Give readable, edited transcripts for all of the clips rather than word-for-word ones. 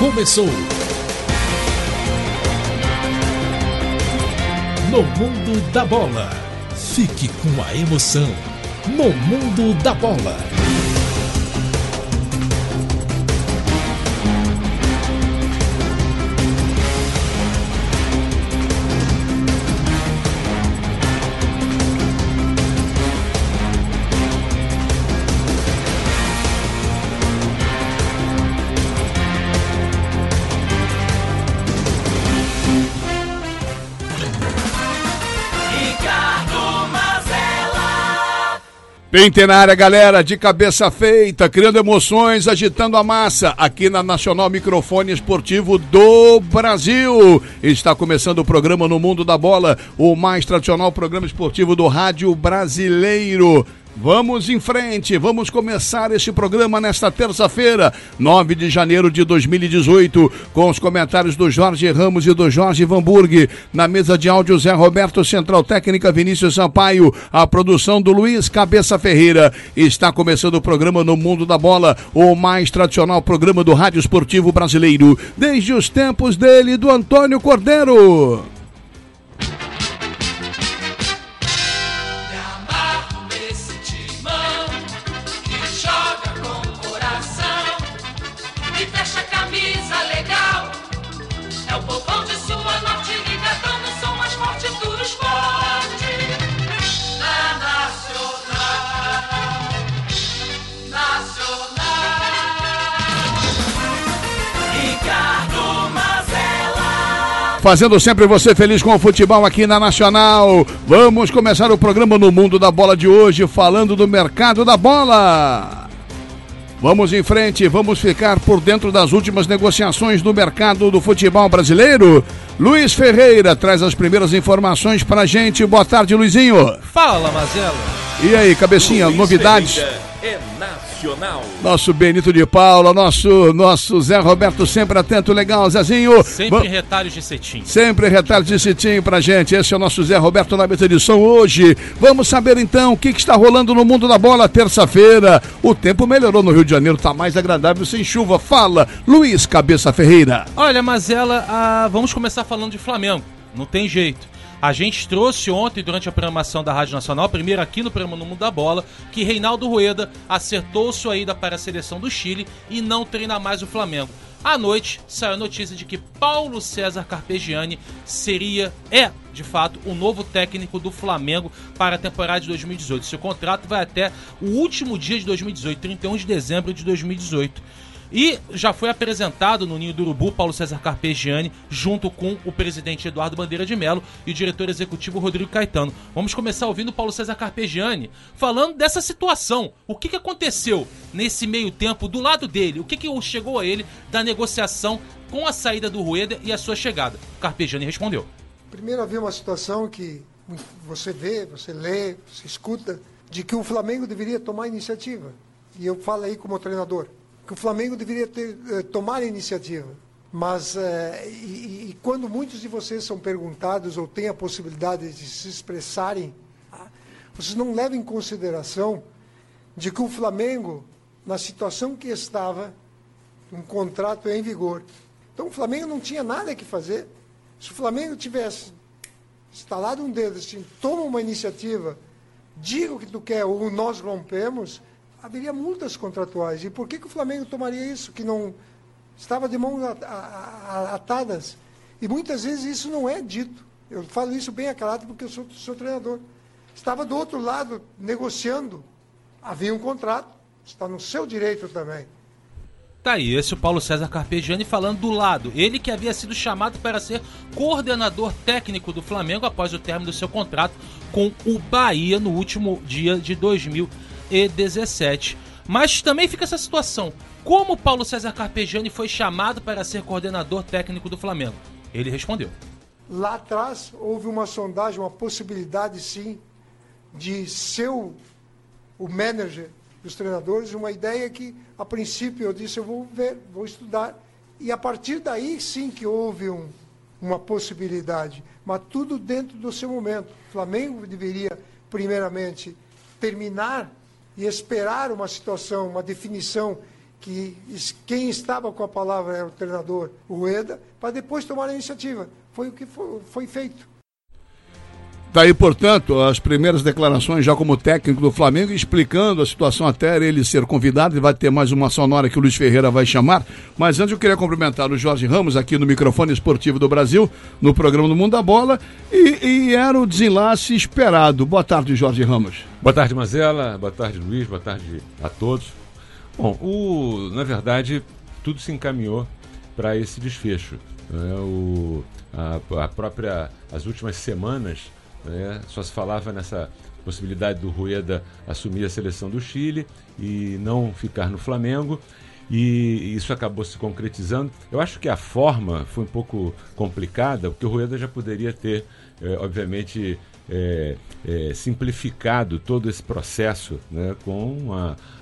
começou. No Mundo da Bola. Fique com a emoção. No Mundo da Bola. Pente na área, galera, de cabeça feita, criando emoções, agitando a massa, aqui na Nacional Microfone Esportivo do Brasil. Está começando o programa No Mundo da Bola, o mais tradicional programa esportivo do rádio brasileiro. Vamos em frente, vamos começar este programa nesta terça-feira, 9 de janeiro de 2018, com os comentários do Jorge Ramos e do Jorge Vanburg. Na mesa de áudio, Zé Roberto, Central Técnica, Vinícius Sampaio, a produção do Luiz Cabeça Ferreira. Está começando o programa No Mundo da Bola, o mais tradicional programa do rádio esportivo brasileiro, desde os tempos dele, do Antônio Cordeiro. Fazendo sempre você feliz com o futebol aqui na Nacional. Vamos começar o programa No Mundo da Bola de hoje, falando do mercado da bola. Vamos em frente, vamos ficar por dentro das últimas negociações do mercado do futebol brasileiro. Luiz Ferreira traz as primeiras informações pra gente. Boa tarde, Luizinho. Fala, Mazela. E aí, cabecinha, Luiz novidades? Ferreira é nacional. Nosso Benito de Paula, nosso Zé Roberto sempre atento, legal, Zezinho. Sempre retalhos de cetim. Sempre retalhos de cetim pra gente. Esse é o nosso Zé Roberto na mesa de edição hoje. Vamos saber então o que está rolando no mundo da bola terça-feira. O tempo melhorou no Rio de Janeiro, tá mais agradável sem chuva. Fala, Luiz Cabeça Ferreira. Olha, Mazela, vamos começar falando de Flamengo. Não tem jeito. A gente trouxe ontem, durante a programação da Rádio Nacional, primeiro aqui no programa No Mundo da Bola, que Reinaldo Rueda acertou sua ida para a seleção do Chile e não treina mais o Flamengo. À noite, saiu a notícia de que Paulo César Carpegiani é, de fato, o novo técnico do Flamengo para a temporada de 2018. Seu contrato vai até o último dia de 2018, 31 de dezembro de 2018. E já foi apresentado no Ninho do Urubu Paulo César Carpegiani, junto com o presidente Eduardo Bandeira de Mello e o diretor executivo Rodrigo Caetano. Vamos começar ouvindo o Paulo César Carpegiani falando dessa situação. O que aconteceu nesse meio tempo do lado dele? O que chegou a ele da negociação com a saída do Rueda e a sua chegada? O Carpegiani respondeu. Primeiro havia uma situação que você vê, você lê, você escuta, de que o Flamengo deveria tomar iniciativa. E eu falo aí como treinador. Que o Flamengo deveria tomar a iniciativa, mas quando muitos de vocês são perguntados ou têm a possibilidade de se expressarem, vocês não levam em consideração de que o Flamengo, na situação que estava, um contrato em vigor. Então o Flamengo não tinha nada que fazer. Se o Flamengo tivesse instalado um dedo, assim, toma uma iniciativa, diga o que tu quer ou nós rompemos, haveria multas contratuais. E por que o Flamengo tomaria isso? Que não estava de mãos atadas. E muitas vezes isso não é dito. Eu falo isso bem aclarado porque eu sou treinador. Estava do outro lado negociando. Havia um contrato. Está no seu direito também. Tá aí, esse é o Paulo César Carpegiani falando do lado. Ele que havia sido chamado para ser coordenador técnico do Flamengo após o término do seu contrato com o Bahia no último dia de 2017. Mas também fica essa situação. Como Paulo César Carpegiani foi chamado para ser coordenador técnico do Flamengo? Ele respondeu. Lá atrás houve uma sondagem, uma possibilidade sim, de ser o manager dos treinadores, uma ideia que a princípio eu disse, eu vou ver, vou estudar. E a partir daí sim que houve uma possibilidade, mas tudo dentro do seu momento. O Flamengo deveria primeiramente terminar e esperar uma situação, uma definição que quem estava com a palavra era o treinador Rueda, para depois tomar a iniciativa. Foi o que foi feito. Daí, portanto, as primeiras declarações já como técnico do Flamengo, explicando a situação até ele ser convidado. Ele vai ter mais uma sonora que o Luiz Ferreira vai chamar. Mas antes eu queria cumprimentar o Jorge Ramos aqui no Microfone Esportivo do Brasil, no programa do Mundo da Bola, e era o desenlace esperado. Boa tarde, Jorge Ramos. Boa tarde, Mazella. Boa tarde, Luiz. Boa tarde a todos. Bom, na verdade, tudo se encaminhou para esse desfecho. As últimas semanas, só se falava nessa possibilidade do Rueda assumir a seleção do Chile e não ficar no Flamengo, e isso acabou se concretizando. Eu acho que a forma foi um pouco complicada, porque o Rueda já poderia ter, obviamente, simplificado todo esse processo, com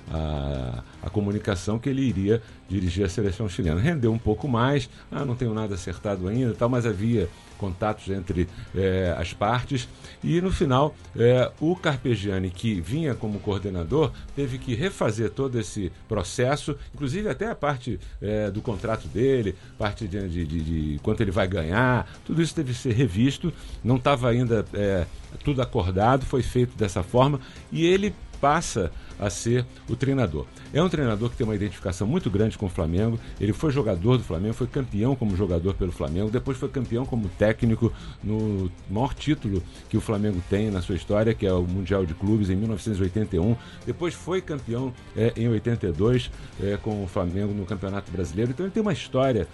a comunicação que ele iria dirigir a seleção chilena. Rendeu um pouco mais, não tenho nada acertado ainda, mas havia contatos entre as partes, e no final o Carpegiani, que vinha como coordenador, teve que refazer todo esse processo, inclusive até a parte do contrato dele, parte de quanto ele vai ganhar, tudo isso teve que ser revisto, não estava ainda tudo acordado, foi feito dessa forma, e ele passa a ser o treinador. É um treinador que tem uma identificação muito grande com o Flamengo. Ele foi jogador do Flamengo, foi campeão como jogador pelo Flamengo, depois foi campeão como técnico no maior título que o Flamengo tem na sua história, que é o Mundial de Clubes, em 1981. Depois foi campeão em 82 com o Flamengo no Campeonato Brasileiro. Então ele tem uma história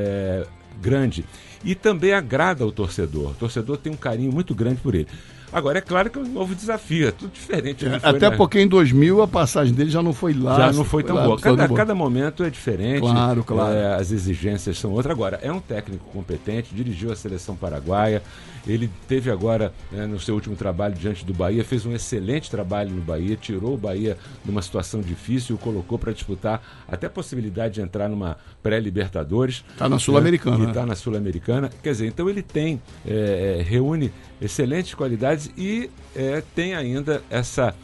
grande. E também agrada ao torcedor. O torcedor tem um carinho muito grande por ele. Agora, é claro que é um novo desafio, é tudo diferente. Até porque em 2000 a passagem dele já não foi lá. Já não foi tão boa. Cada momento é diferente. Claro. As exigências são outras. Agora, é um técnico competente, dirigiu a seleção paraguaia. Ele teve agora, no seu último trabalho diante do Bahia, fez um excelente trabalho no Bahia, tirou o Bahia de uma situação difícil, o colocou para disputar até a possibilidade de entrar numa pré-Libertadores. Está na Sul-Americana. Está na Sul-Americana. Quer dizer, então ele tem, reúne excelentes qualidades e tem ainda essa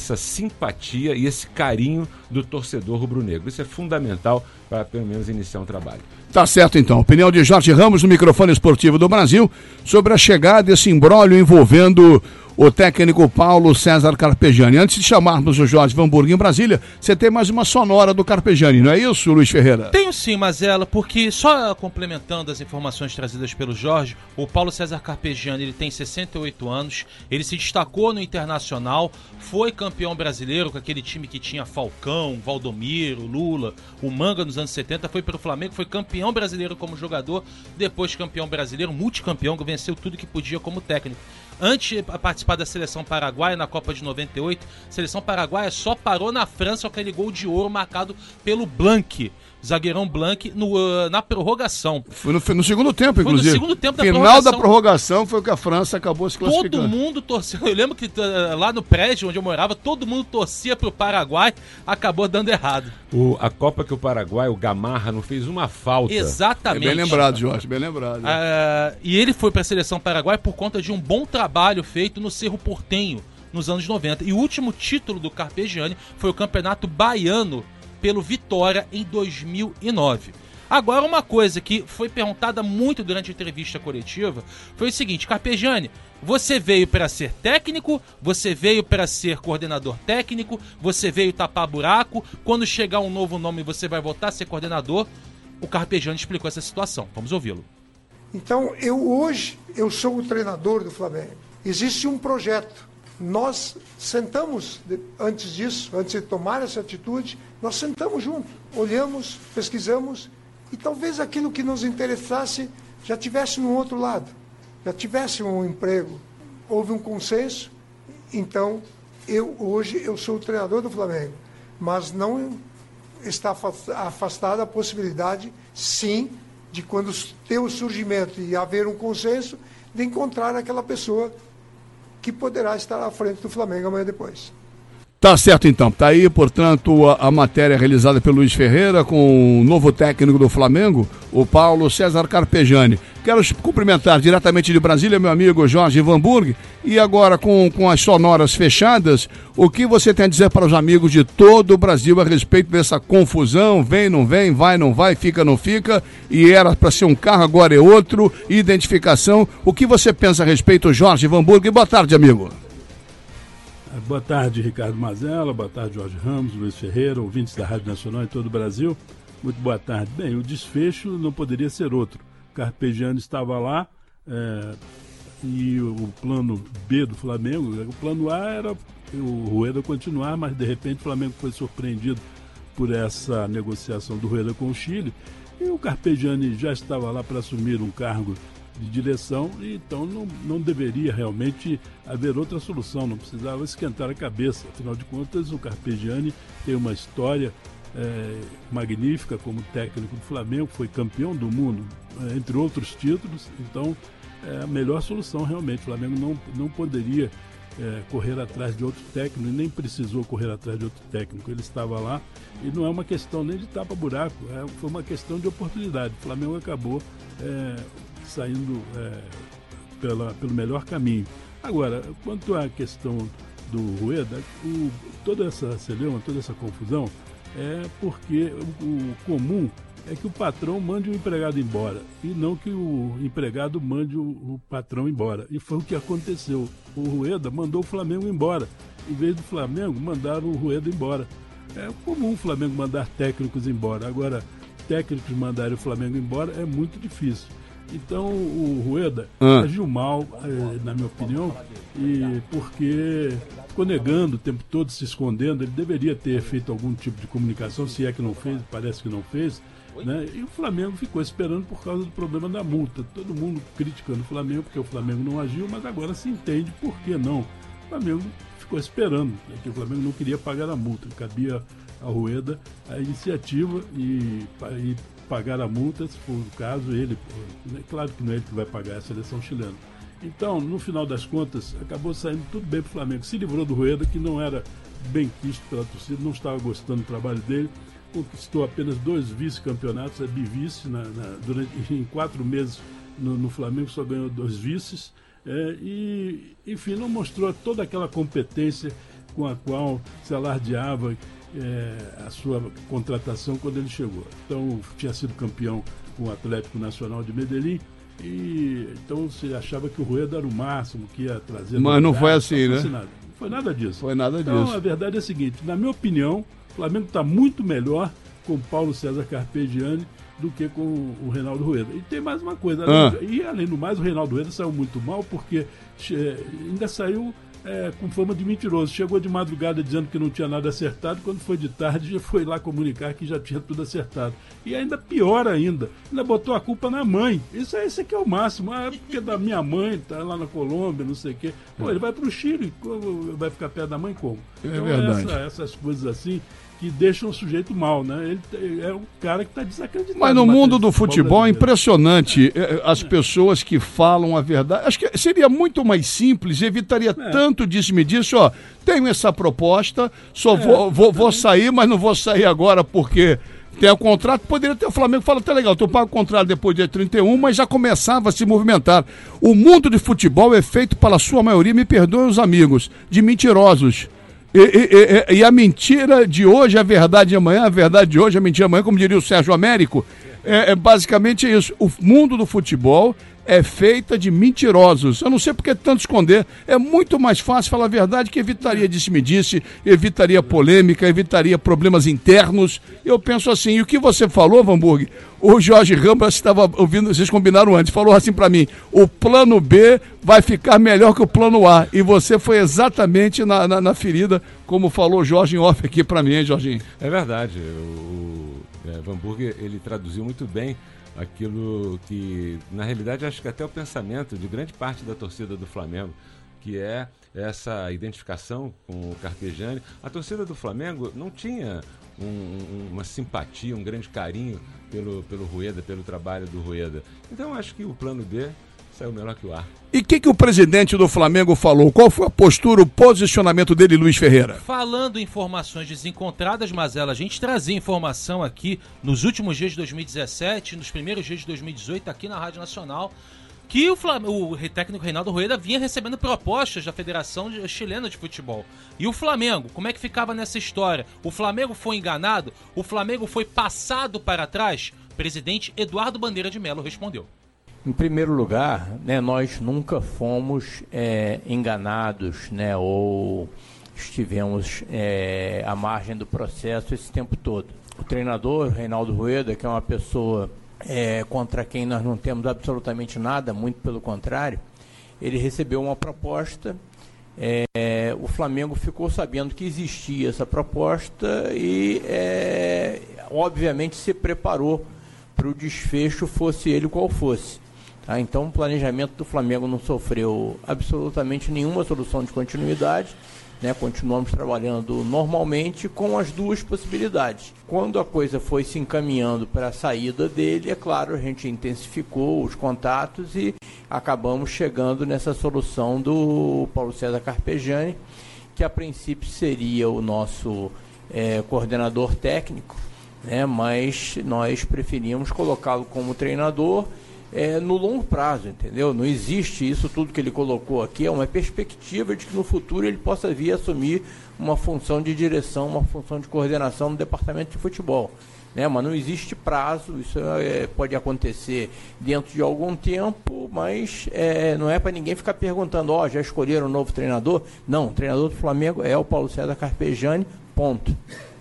simpatia e esse carinho do torcedor rubro-negro. Isso é fundamental para, pelo menos, iniciar um trabalho. Tá certo, então. Opinião de Jorge Ramos no Microfone Esportivo do Brasil sobre a chegada desse imbróglio envolvendo o técnico Paulo César Carpegiani. Antes de chamarmos o Jorge Vanburg em Brasília, você tem mais uma sonora do Carpegiani, não é isso, Luiz Ferreira? Tenho sim, Mazella, porque só complementando as informações trazidas pelo Jorge, o Paulo César Carpegiani, ele tem 68 anos, ele se destacou no Internacional, foi campeão brasileiro com aquele time que tinha Falcão, Valdomiro, Lula, o Manga nos anos 70, foi pelo Flamengo, foi campeão brasileiro como jogador, depois campeão brasileiro, multicampeão, venceu tudo que podia como técnico. Antes de participar da seleção paraguaia na Copa de 98, a seleção paraguaia só parou na França com aquele gol de ouro marcado pelo Blanc, zagueirão Blanc, na prorrogação. Foi no segundo tempo, inclusive. Foi no segundo tempo da Final prorrogação. Da prorrogação foi que a França acabou se classificando. Todo mundo torcia. Eu lembro que lá no prédio onde eu morava, todo mundo torcia pro Paraguai, acabou dando errado. A Copa que o Paraguai, o Gamarra, não fez uma falta. Exatamente. Bem lembrado, Jorge, bem lembrado. E ele foi para a seleção paraguaia por conta de um bom trabalho feito no Cerro Porteño nos anos 90. E o último título do Carpegiani foi o Campeonato Baiano pelo Vitória em 2009. Agora, uma coisa que foi perguntada muito durante a entrevista coletiva foi o seguinte: Carpegiani, você veio para ser técnico, você veio para ser coordenador técnico, você veio tapar buraco, quando chegar um novo nome você vai voltar a ser coordenador? O Carpegiani explicou essa situação. Vamos ouvi-lo. Então, hoje eu sou o treinador do Flamengo. Existe um projeto. Nós sentamos, antes disso, antes de tomar essa atitude, nós sentamos juntos, olhamos, pesquisamos, e talvez aquilo que nos interessasse já tivesse no outro lado, já tivesse um emprego. Houve um consenso, então hoje eu sou o treinador do Flamengo, mas não está afastada a possibilidade, sim, de quando ter o surgimento e haver um consenso, de encontrar aquela pessoa que poderá estar à frente do Flamengo amanhã depois. Tá certo então, tá aí, portanto, a matéria realizada pelo Luiz Ferreira com o novo técnico do Flamengo, o Paulo César Carpegiani. Quero cumprimentar diretamente de Brasília meu amigo Jorge Vanburg, e agora com as sonoras fechadas, o que você tem a dizer para os amigos de todo o Brasil a respeito dessa confusão, vem, não vem, vai, não vai, fica, não fica, e era para ser um carro, agora é outro, identificação, o que você pensa a respeito, Jorge Vanburg? Boa tarde, amigo. Boa tarde, Ricardo Mazella, boa tarde, Jorge Ramos, Luiz Ferreira, ouvintes da Rádio Nacional em todo o Brasil. Muito boa tarde. Bem, o desfecho não poderia ser outro. Carpegiani estava lá e o plano B do Flamengo, o plano A era o Rueda continuar, mas de repente o Flamengo foi surpreendido por essa negociação do Rueda com o Chile e o Carpegiani já estava lá para assumir um cargo de direção, e então não deveria realmente haver outra solução, não precisava esquentar a cabeça. Afinal de contas, o Carpegiani tem uma história magnífica como técnico do Flamengo, foi campeão do mundo, entre outros títulos, então é a melhor solução realmente. O Flamengo não poderia correr atrás de outro técnico, e nem precisou correr atrás de outro técnico. Ele estava lá e não é uma questão nem de tapa-buraco, foi uma questão de oportunidade. O Flamengo acabou saindo pelo melhor caminho. Agora, quanto à questão do Rueda, toda essa celeuma, toda essa confusão é porque o comum é que o patrão mande o empregado embora e não que o empregado mande o patrão embora. E foi o que aconteceu. O Rueda mandou o Flamengo embora. Em vez do Flamengo, mandaram o Rueda embora. É comum o Flamengo mandar técnicos embora. Agora, técnicos mandarem o Flamengo embora é muito difícil. Então o Rueda agiu mal, na minha opinião, e porque ficou negando o tempo todo, se escondendo. Ele deveria ter feito algum tipo de comunicação, se é que não fez, parece que não fez, né? E o Flamengo ficou esperando por causa do problema da multa. Todo mundo criticando o Flamengo porque o Flamengo não agiu, mas agora se entende por que não. O Flamengo ficou esperando, né, que o Flamengo não queria pagar a multa. Cabia ao Rueda a iniciativa e pagar a multa, se for o caso, ele. É claro que não é ele que vai pagar, a seleção chilena. Então, no final das contas, acabou saindo tudo bem para o Flamengo. Se livrou do Rueda, que não era bem quisto pela torcida, não estava gostando do trabalho dele, conquistou apenas 2 vice-campeonatos, é bivice, em 4 meses no Flamengo só ganhou 2 vices, e, enfim, não mostrou toda aquela competência com a qual se alardeava a sua contratação quando ele chegou. Então, tinha sido campeão com o Atlético Nacional de Medellín, e então você achava que o Rueda era o máximo, que ia trazer... Mas não foi assim, né? Não foi nada disso. Foi nada então, disso. A verdade é a seguinte, na minha opinião, o Flamengo está muito melhor com o Paulo César Carpegiani do que com o Reinaldo Rueda. E tem mais uma coisa, além do mais, o Reinaldo Rueda saiu muito mal porque ainda saiu com fama de mentiroso. Chegou de madrugada dizendo que não tinha nada acertado, quando foi de tarde já foi lá comunicar que já tinha tudo acertado. E ainda pior ainda botou a culpa na mãe. Esse aqui é o máximo. Porque da minha mãe, tá lá na Colômbia, não sei o quê. Pô, ele vai pro Chile, vai ficar perto da mãe como? Então, verdade. Essas coisas assim que deixam o sujeito mal, né? Ele é um cara que está desacreditado. Mas no mundo do futebol é impressionante as pessoas que falam a verdade. Acho que seria muito mais simples, evitaria tanto disse-me-disse, tenho essa proposta, vou sair, mas não vou sair agora porque tem o contrato. Poderia ter o Flamengo fala, tá legal, tu paga o contrato depois do dia 31, mas já começava a se movimentar. O mundo de futebol é feito pela sua maioria, me perdoem os amigos, de mentirosos. E a mentira de hoje, a verdade de amanhã, a verdade de hoje, a mentira de amanhã, como diria o Sérgio Américo, é basicamente isso. O mundo do futebol é feita de mentirosos. Eu não sei por que tanto esconder. É muito mais fácil falar a verdade, que evitaria disse-me-disse, evitaria polêmica, evitaria problemas internos. Eu penso assim, e o que você falou, Vanburg, o Jorge Ramos estava ouvindo, vocês combinaram antes, falou assim para mim, o plano B vai ficar melhor que o plano A. E você foi exatamente na ferida, como falou o Jorge em off aqui para mim, hein, Jorginho? É verdade. O Vanburg, ele traduziu muito bem aquilo que, na realidade, acho que até o pensamento de grande parte da torcida do Flamengo, que é essa identificação com o Carpegiani. A torcida do Flamengo não tinha uma simpatia, um grande carinho pelo Rueda, pelo trabalho do Rueda. Então, acho que o plano B saiu melhor que o ar. E o que o presidente do Flamengo falou? Qual foi a postura, o posicionamento dele, Luiz Ferreira? Falando em informações desencontradas, Mazela, a gente trazia informação aqui nos últimos dias de 2017, nos primeiros dias de 2018, aqui na Rádio Nacional, que o técnico Reinaldo Rueda vinha recebendo propostas da Federação Chilena de Futebol. E o Flamengo, como é que ficava nessa história? O Flamengo foi enganado? O Flamengo foi passado para trás? O presidente Eduardo Bandeira de Mello respondeu. Em primeiro lugar, né, nós nunca fomos enganados, né, ou estivemos à margem do processo esse tempo todo. O treinador, Reinaldo Rueda, que é uma pessoa contra quem nós não temos absolutamente nada, muito pelo contrário, ele recebeu uma proposta, o Flamengo ficou sabendo que existia essa proposta e, obviamente, se preparou para o desfecho, fosse ele qual fosse. Tá? Então, o planejamento do Flamengo não sofreu absolutamente nenhuma solução de continuidade, né? Continuamos trabalhando normalmente com as duas possibilidades. Quando a coisa foi se encaminhando para a saída dele, é claro, a gente intensificou os contatos e acabamos chegando nessa solução do Paulo César Carpegiani, que a princípio seria o nosso coordenador técnico, né? Mas nós preferimos colocá-lo como treinador no longo prazo, entendeu? Não existe isso tudo que ele colocou aqui, é uma perspectiva de que no futuro ele possa vir a assumir uma função de direção, uma função de coordenação no departamento de futebol, né? Mas não existe prazo, isso pode acontecer dentro de algum tempo, mas não é para ninguém ficar perguntando, já escolheram um novo treinador? Não, o treinador do Flamengo é o Paulo César Carpegiani, ponto.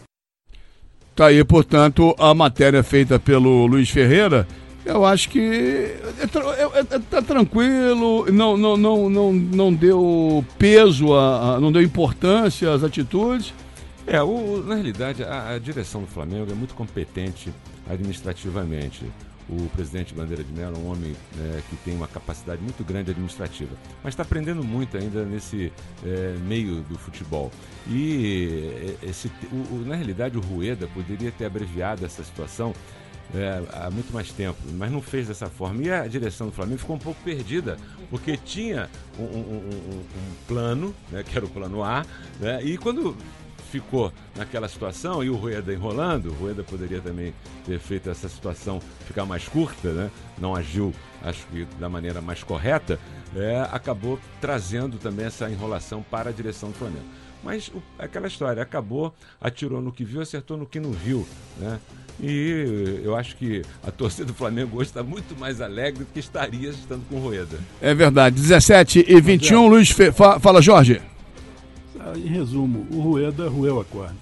Tá aí, portanto, a matéria feita pelo Luiz Ferreira. Eu acho que tá tranquilo, não deu peso, não deu importância às atitudes. Na realidade, a direção do Flamengo é muito competente administrativamente. O presidente Bandeira de Mello é um homem que tem uma capacidade muito grande administrativa, mas está aprendendo muito ainda nesse meio do futebol. E na realidade o Rueda poderia ter abreviado essa situação há muito mais tempo, mas não fez dessa forma. E a direção do Flamengo ficou um pouco perdida, porque tinha um plano, né, que era o plano A, né, e quando ficou naquela situação e o Rueda enrolando, o Rueda poderia também ter feito essa situação ficar mais curta, né, não agiu, acho que da maneira mais correta, acabou trazendo também essa enrolação para a direção do Flamengo. Mas aquela história, acabou, atirou no que viu, acertou no que não viu, né? E eu acho que a torcida do Flamengo hoje está muito mais alegre do que estaria estando com o Rueda. É verdade. 17h21, Luiz fala, Jorge. Em resumo, o Rueda roeu a corda.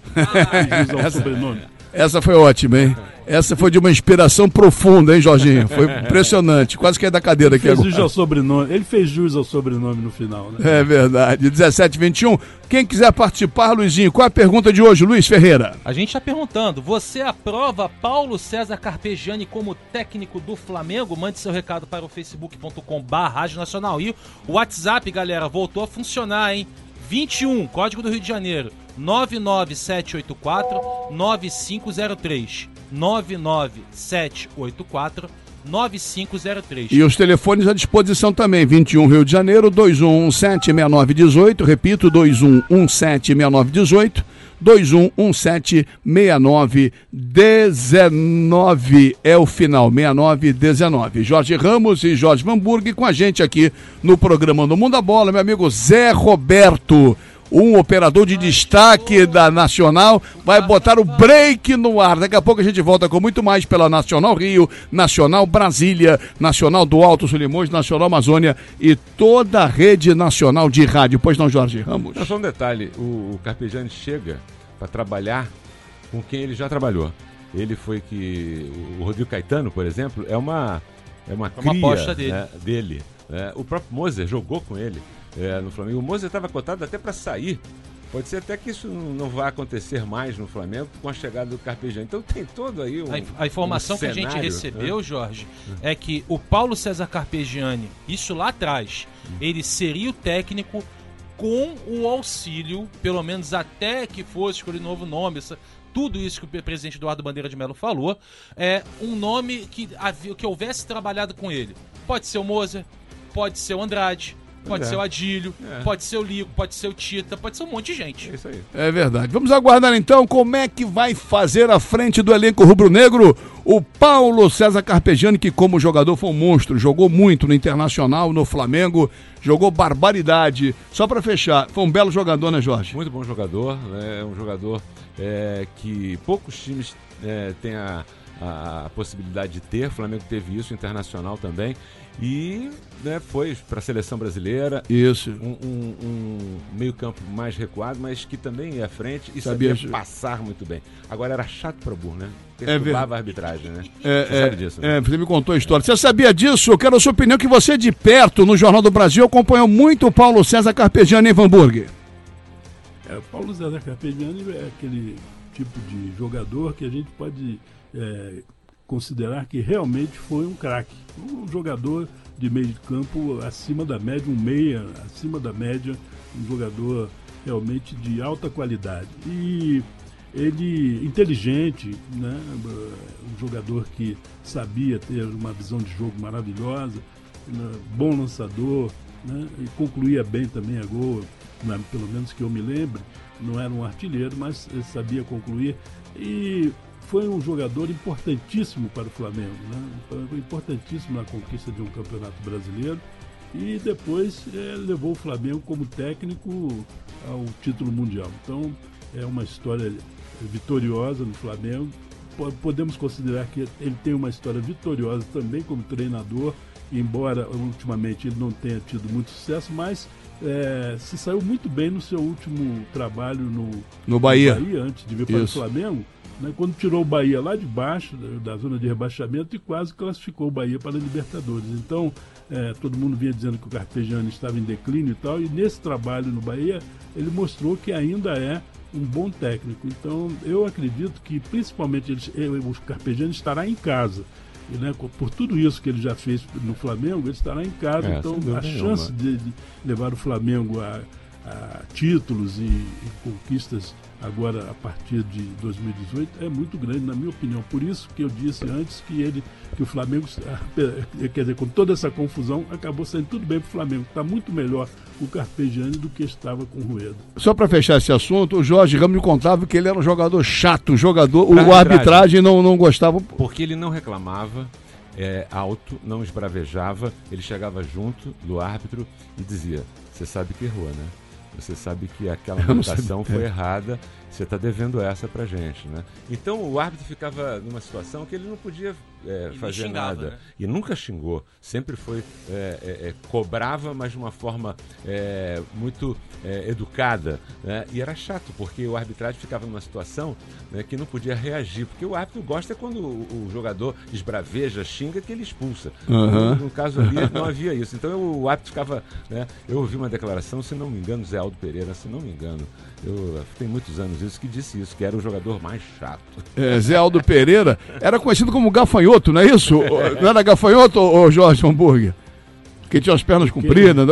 Essa foi ótima, hein? Essa foi de uma inspiração profunda, hein, Jorginho? Foi impressionante. Quase que é da cadeira aqui agora. Ele fez jus ao sobrenome no final, né? É verdade. 17h21. Quem quiser participar, Luizinho, qual é a pergunta de hoje, Luiz Ferreira? A gente está perguntando, você aprova Paulo César Carpegiani como técnico do Flamengo? Mande seu recado para o facebook.com/Rádio Nacional. E o WhatsApp, galera, voltou a funcionar, hein? 21, Código do Rio de Janeiro, 99784-9503. 99784-9503. E os telefones à disposição também, 21 Rio de Janeiro, 21176918, repito, 21176918, 21176919 é o final, 6919. Jorge Ramos e Jorge Vanburg com a gente aqui no programa No Mundo da Bola, meu amigo Zé Roberto, um operador de destaque da Nacional, vai botar o break no ar. Daqui a pouco a gente volta com muito mais pela Nacional Rio, Nacional Brasília, Nacional do Alto Solimões, Nacional Amazônia e toda a rede nacional de rádio. Pois não, Jorge Ramos? Só um detalhe, o Carpegiani chega para trabalhar com quem ele já trabalhou. Ele foi que... O Rodrigo Caetano, por exemplo, é uma cria, aposta dele. Né, dele. O próprio Moser jogou com ele no Flamengo. O Moser estava cotado até para sair. Pode ser até que isso não vai acontecer mais no Flamengo com a chegada do Carpegiani. Então tem todo aí a informação que a gente recebeu, Jorge, é que o Paulo César Carpegiani, isso lá atrás, ele seria o técnico com o auxílio, pelo menos até que fosse escolher novo nome, tudo isso que o presidente Eduardo Bandeira de Mello falou, um nome que houvesse trabalhado com ele. Pode ser o Moser, pode ser o Andrade, pode ser o Adílio, É. pode ser o Lico, pode ser o Tita, pode ser um monte de gente. É isso aí. É verdade. Vamos aguardar então como é que vai fazer à frente do elenco rubro-negro o Paulo César Carpegiani, que como jogador foi um monstro, jogou muito no Internacional, no Flamengo, jogou barbaridade. Só para fechar, foi um belo jogador, né, Jorge? Muito bom jogador, né? Um jogador que poucos times têm a possibilidade de ter. O Flamengo teve isso, o Internacional também. E foi para a seleção brasileira. Isso. Um meio-campo mais recuado, mas que também ia à frente e Sabia sabia passar muito bem. Agora era chato para burro, né? verdade. Perturbava a arbitragem, né? Você sabe disso, né? Você me contou a história. Você sabia disso? Eu quero a sua opinião, que você de perto no Jornal do Brasil acompanhou muito o Paulo César Carpegiani em Hamburgo. O Paulo César Carpegiani é aquele tipo de jogador que a gente pode considerar que realmente foi um craque. Um jogador de meio de campo acima da média, um meia acima da média, um jogador realmente de alta qualidade. E ele inteligente, né? Um jogador que sabia ter uma visão de jogo maravilhosa, né? Bom lançador, né? E concluía bem também a gol, né? Pelo menos que eu me lembre. Não era um artilheiro, mas ele sabia concluir. E foi um jogador importantíssimo para o Flamengo, né? Foi importantíssimo na conquista de um campeonato brasileiro. E depois levou o Flamengo como técnico ao título mundial. Então é uma história vitoriosa no Flamengo. Podemos considerar que ele tem uma história vitoriosa também como treinador, embora ultimamente ele não tenha tido muito sucesso, mas se saiu muito bem no seu último trabalho no Bahia, antes de vir para o Flamengo, né, quando tirou o Bahia lá de baixo, da zona de rebaixamento, e quase classificou o Bahia para a Libertadores. Então, todo mundo vinha dizendo que o Carpegiani estava em declínio e tal, e nesse trabalho no Bahia, ele mostrou que ainda é um bom técnico. Então, eu acredito que, principalmente, o Carpegiani estará em casa. E, né, por tudo isso que ele já fez no Flamengo, ele estará em casa. Então, a chance de levar o Flamengo a títulos e conquistas agora a partir de 2018 é muito grande, na minha opinião. Por isso que eu disse antes que o Flamengo, quer dizer, com toda essa confusão, acabou saindo tudo bem para o Flamengo. Está muito melhor o Carpegiani do que estava com o Rueda. Só para fechar esse assunto, o Jorge Ramos me contava que ele era um jogador chato, o arbitragem não gostava. Porque ele não reclamava, alto, não esbravejava, ele chegava junto do árbitro e dizia: você sabe que errou, né? Você sabe que aquela marcação foi errada, você está devendo essa pra gente, né? Então o árbitro ficava numa situação que ele não podia fazer nada. Né? E nunca xingou, sempre foi, cobrava, mas de uma forma muito educada, né? E era chato, porque o arbitragem ficava numa situação, né, que não podia reagir, porque o árbitro gosta quando o jogador esbraveja, xinga, que ele expulsa. Uhum. No caso ali não havia isso, então o árbitro ficava, né? Eu ouvi uma declaração, se não me engano, Zé Aldo Pereira, se não me engano, tem muitos anos isso, que disse isso, que era o jogador mais chato. Zé Aldo Pereira era conhecido como gafanhoto, não é isso? Não era gafanhoto, ou Jorge Hambúrguer? Que tinha as pernas compridas.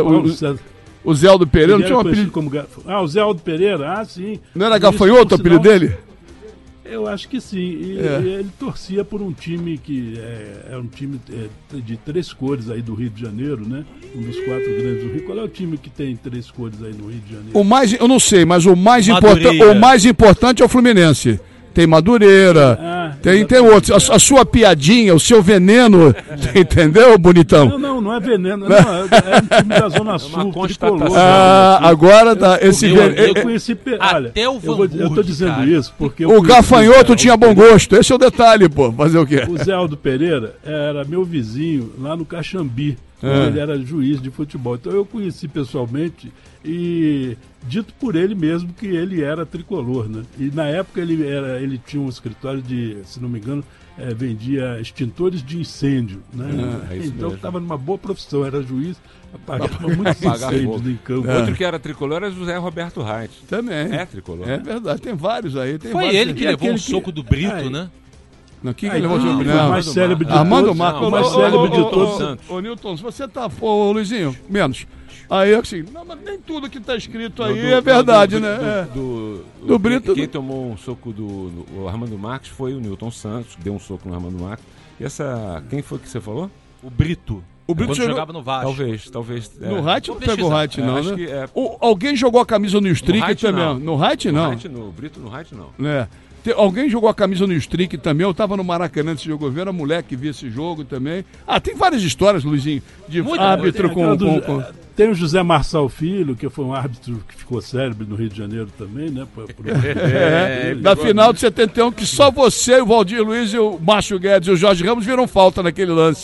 O Zé Aldo Pereira não tinha um apelido como... o Zé Aldo Pereira, sim. Não era gafanhoto o apelido dele? Eu acho que sim. E ele torcia por um time que é um time de 3 cores aí do Rio de Janeiro, né? Um dos 4 grandes do Rio. Qual é o time que tem 3 cores aí no Rio de Janeiro? Eu não sei, mas o mais importante é o Fluminense. Tem Madureira, tem outros. A sua piadinha, o seu veneno, entendeu, bonitão? Não é veneno, não, é um time da Zona Sul, tricolor. Agora tá. Eu conheci. Olha, eu tô dizendo cara. Isso porque. O gafanhoto tinha bom gosto, esse é o detalhe, pô. Fazer o quê? O Zé Aldo Pereira era meu vizinho lá no Caxambi. Ele era juiz de futebol. Então eu conheci pessoalmente e dito por ele mesmo que ele era tricolor, né? E na época ele tinha um escritório de, se não me engano, vendia extintores de incêndio, né? Então estava numa boa profissão, era juiz, apagava muitos incêndios em campo. Outro que era tricolor era José Roberto Reit. Também. É tricolor. É verdade, tem vários aí. Foi ele que levou um soco do Brito, né? Não, quem levou o soco? O mais célebre de Armando Marcos. O mais célebre de todos. Ô, Nilton, se você tá... Ô, Luizinho, menos. Aí, assim, não, mas nem tudo que tá escrito aí é verdade, né? Do Brito. Quem tomou um soco do Armando Marques foi o Nilton Santos, que deu um soco no Armando Marques. E quem foi que você falou? O Brito. O Brito Quando jogava no Vasco. Talvez. No Height não pegou o Height, não, acho né? que é. Alguém jogou a camisa no Strick Height, também. não. No Height, não. No Brito, no Height, não. É. Alguém jogou a camisa no Strick também. Eu tava no Maracanã nesse jogo. Eu vi, era moleque que via esse jogo também. Tem várias histórias, Luizinho, de árbitro com... Tem o José Marçal Filho, que foi um árbitro que ficou célebre no Rio de Janeiro também, né? Da final de 71, que só você, o Valdir Luiz, e o Márcio Guedes e o Jorge Ramos viram falta naquele lance.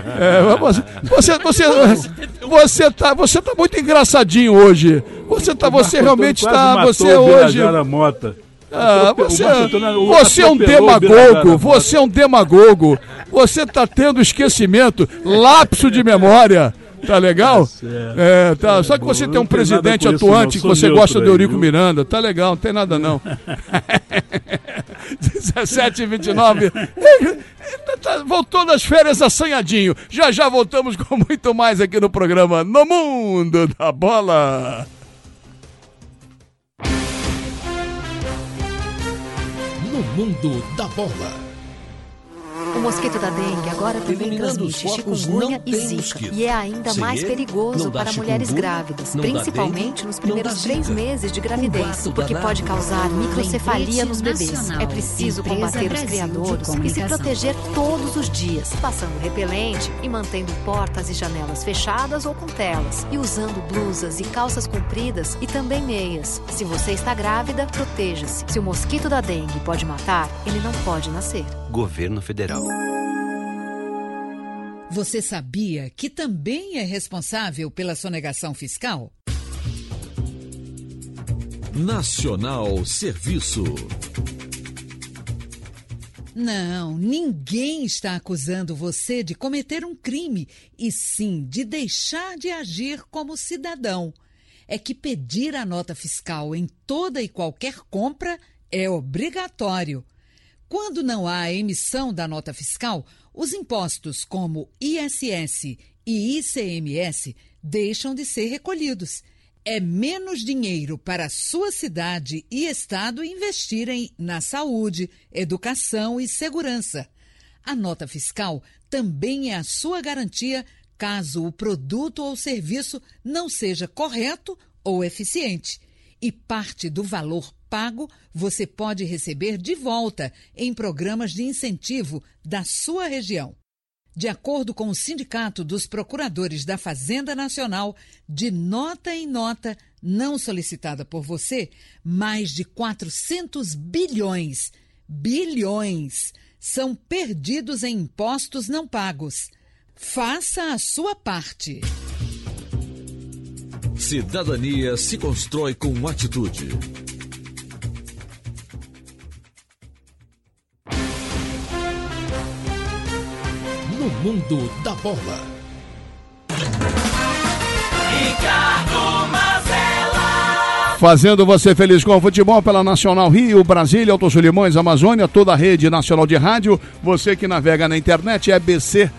Você tá muito engraçadinho hoje. Você realmente está... Você hoje... Mota. Você é um demagogo. Você é um demagogo. Você tá tendo esquecimento, lapso de memória. Tá legal? Tá. Só que você tem um presidente atuante que você gosta do Eurico Miranda. Tá legal, não tem nada não. 17h29. Voltou das férias assanhadinho. Já voltamos com muito mais aqui no programa No Mundo da Bola. No Mundo da Bola. O mosquito da dengue agora também transmite chikungunya e zika. E é ainda mais perigoso para mulheres grávidas, principalmente nos primeiros 3 meses de gravidez, porque pode causar microcefalia nos bebês. É preciso combater os criadouros e se proteger todos os dias, passando repelente e mantendo portas e janelas fechadas ou com telas, e usando blusas e calças compridas e também meias. Se você está grávida, proteja-se. Se o mosquito da dengue pode matar, ele não pode nascer. Governo Federal. Você sabia que também é responsável pela sonegação fiscal? Nacional Serviço. Não, ninguém está acusando você de cometer um crime, e sim de deixar de agir como cidadão. É que pedir a nota fiscal em toda e qualquer compra é obrigatório. Quando não há a emissão da nota fiscal, os impostos como ISS e ICMS deixam de ser recolhidos. É menos dinheiro para a sua cidade e estado investirem na saúde, educação e segurança. A nota fiscal também é a sua garantia caso o produto ou serviço não seja correto ou eficiente. E parte do valor pago você pode receber de volta em programas de incentivo da sua região. De acordo com o Sindicato dos Procuradores da Fazenda Nacional, de nota em nota não solicitada por você, mais de 400 bilhões são perdidos em impostos não pagos. Faça a sua parte. Cidadania se constrói com atitude. No Mundo da Bola. Ricardo Mazella. Fazendo você feliz com o futebol pela Nacional Rio, Brasília, Alto Sul Limões, Amazônia, toda a rede nacional de rádio. Você que navega na internet é bc.com.br.